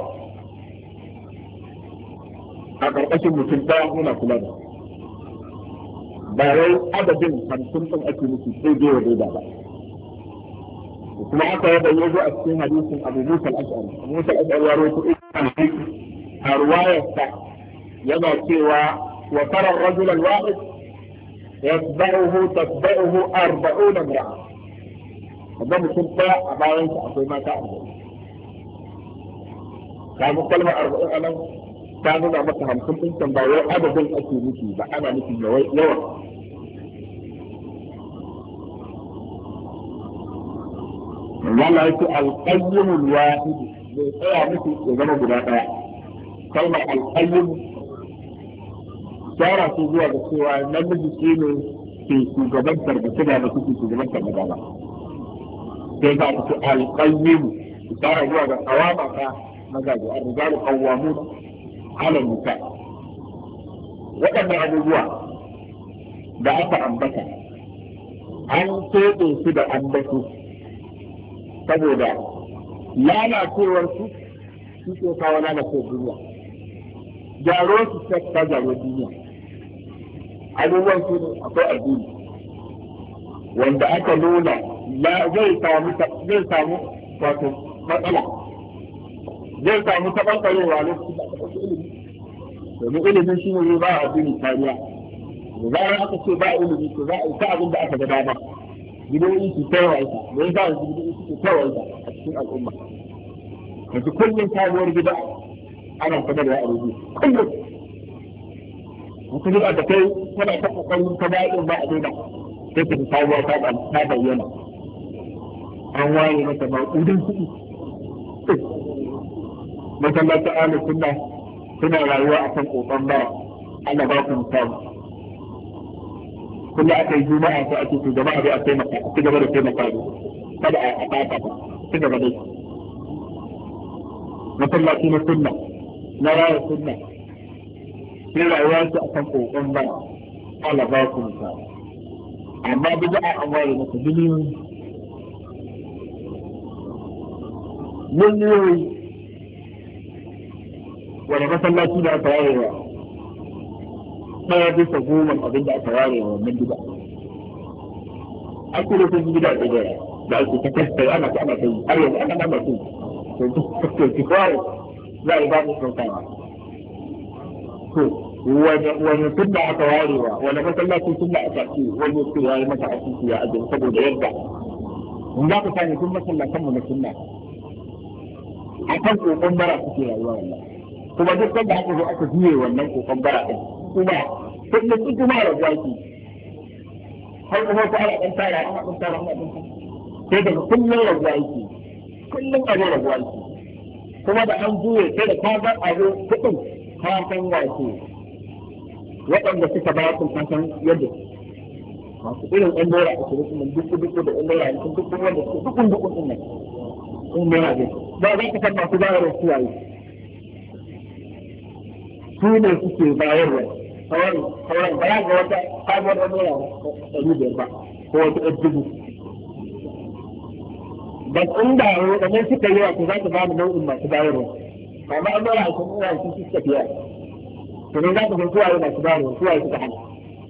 a ƙarƙashin mutum ɗaya yana kula da ba wai adadin hamsin ɗin ake nufi sai dai wa daida ba kuma aka yaba ya zo a cikin hadisin Abu Musa al-Ash'ari Abu Musa al-Ash'ari ya rawaito a ruwayarsa yana cewa wa tara ar-rajula al-wahid yatba'uhu tatba'uhu arba'un imra'a wanda mutum ɗaya a bayan sa akwai mata arba'in kamu kalmar arba'in anan ta nuna maka hamsin ɗin can ba wai adadin ake nufi ba ana nufin yawan Allah ya ce alƙayyimul wahid bai tsaya musu ya zama guda ɗaya kalmar alƙayyim shara su zuwa ga cewa namiji shi ne ke shugabantar da suna da suke shugabantar da gaba sai za ka ce alƙayyim shara zuwa ga kawama ta magaji a rijalu qawwamun ala nisa waɗannan abubuwa da aka ambata an keɓe su da ambato saboda lalacewar su su ke kawo lalacewar duniya gyaro su ta gyaro duniya abubuwan su ne akwai addini wanda aka nuna zai samu zai samu wato matsala zai samu taɓarɓarewa lokacin da aka ɗauki ilimi domin ilimin shi ne ba addini kariya da zarar aka ce ba ilimi to za a yi ta abin da aka ga dama gidoyi su tawaita me yasa yanzu gidoyi su tawaita a cikin al'umma yanzu kullum sabuwar gida ana sadarwa a rubu kullum mutum da kai tana ta kokarin ta bayan ba a daina sai ta sabuwa ta ta bayyana an waye mata ba udin kuɗi masallacin ahlus sunna suna rayuwa akan kokon bara Allah ba ku misali kullum aka yi juma'a sai ake su gaba a taimaka a ci gaba da taimaka ne kada a ɓata ta ci gaba dai masallaci na sunna na raya sunna sai rayuwa su akan kokon bara Allah ba ku misali amma bid'a an ware masa biliyoyi miliyoyi wani masallaci da aka warewa ɗaya bisa goma abin da aka warewa wannan gida an kuma sun gida da gida da ake ta kasta ana ta ana ta yi har yanzu ana nama su to ki kawai za a yi ba mu sautawa to wani sun da aka warewa wani masallaci sun da aka ce wani su ya yi masa asusu ya ajiyar saboda yadda in za ka sani sun masallatan mu na sunna a kan kokon bara suke rayuwa wallahi kuma duk wanda aka zo aka juye wannan kokon bara din kuma kullum duk ma da zaki har kuma ko ana dan tara ana dan tara ana dan sai daga kullum da zaki kullum a da zaki kuma da an juye sai da ka ga azo kudin ka san wace waɗanda suka bayar sun san yadda masu irin ɗan naira a shirin nan duk duk da ɗan naira sun duk wanda su dukun dukun ɗin nan ɗan naira ne ba za ka san masu bayarwa su yayi su ne suke bayarwa sauran sauran ba ya ga wata sabuwar ɗan naira ɗari biyar ba ko wata ɗan dubu da inda waɗannan suka yi wa ku za ka ba da nau'in masu bayarwa amma an naira a cikin naira sun suka fiye to ne za ka san suwaye masu bayarwa suwaye suka hana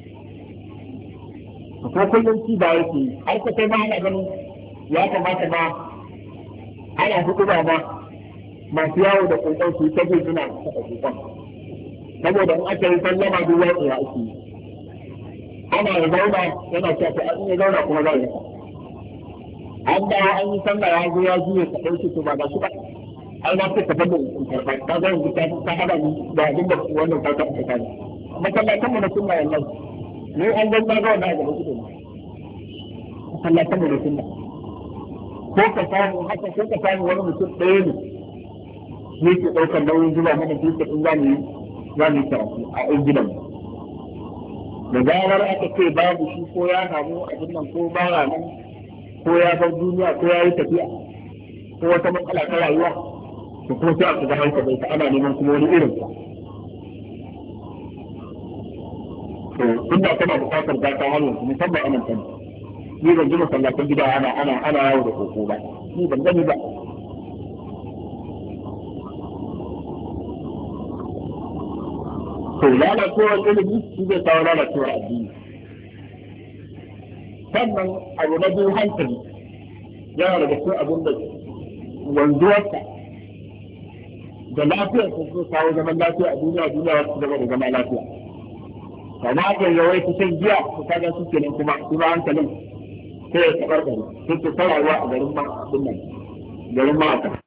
ko kullum ci ba yake har ka kai ma ana ganin ya kamata ma ana hudu ba ma masu yawo da kokon su ta jin suna saka kokon saboda in aka yi sallama duk ya tsaya ake yi ana ya zauna yana cewa to an yi zauna kuma za a yi an dawo an yi sallah ya zo ya juye ka ɗauki to ba ga shi ba ai na ce ka fada in karɓa ka ga yanzu ta haɗa ni da abin da wannan ta taɓa ta ne masallatan mu na sunna wallahi ne an zan ga wannan gaba su ne masallatan mu na sunna ko ka samu haka ko ka samu wani mutum ɗaya ne ne ke ɗaukar nauyin zuwa mana duka in za mu yi za mu yi karatu a injinan da zarar aka ce babu shi ko ya samu abin nan ko ba nan ko ya bar duniya ko ya yi tafiya ko wata matsala ta rayuwa to kuma sai aka ga hanka bai ta ana neman kuma wani irin sa to inda kana bukatar gata har yanzu musamman anan kan ni ban ji masallatan gida ana ana ana yawo da koko ba ni ban gani ba to lalacewar ilimi shi zai kawo lalacewar addini sannan abu na biyu hankali yana daga cikin abin da wanzuwarsa da lafiyar su zai kawo zaman lafiya a duniya duniya wasu zama da zama lafiya kama aka yawai su shan giya su kaga su kenan kuma su ba hankalin sai ya tabar gari sai su farawa a garin ma abin nan garin ma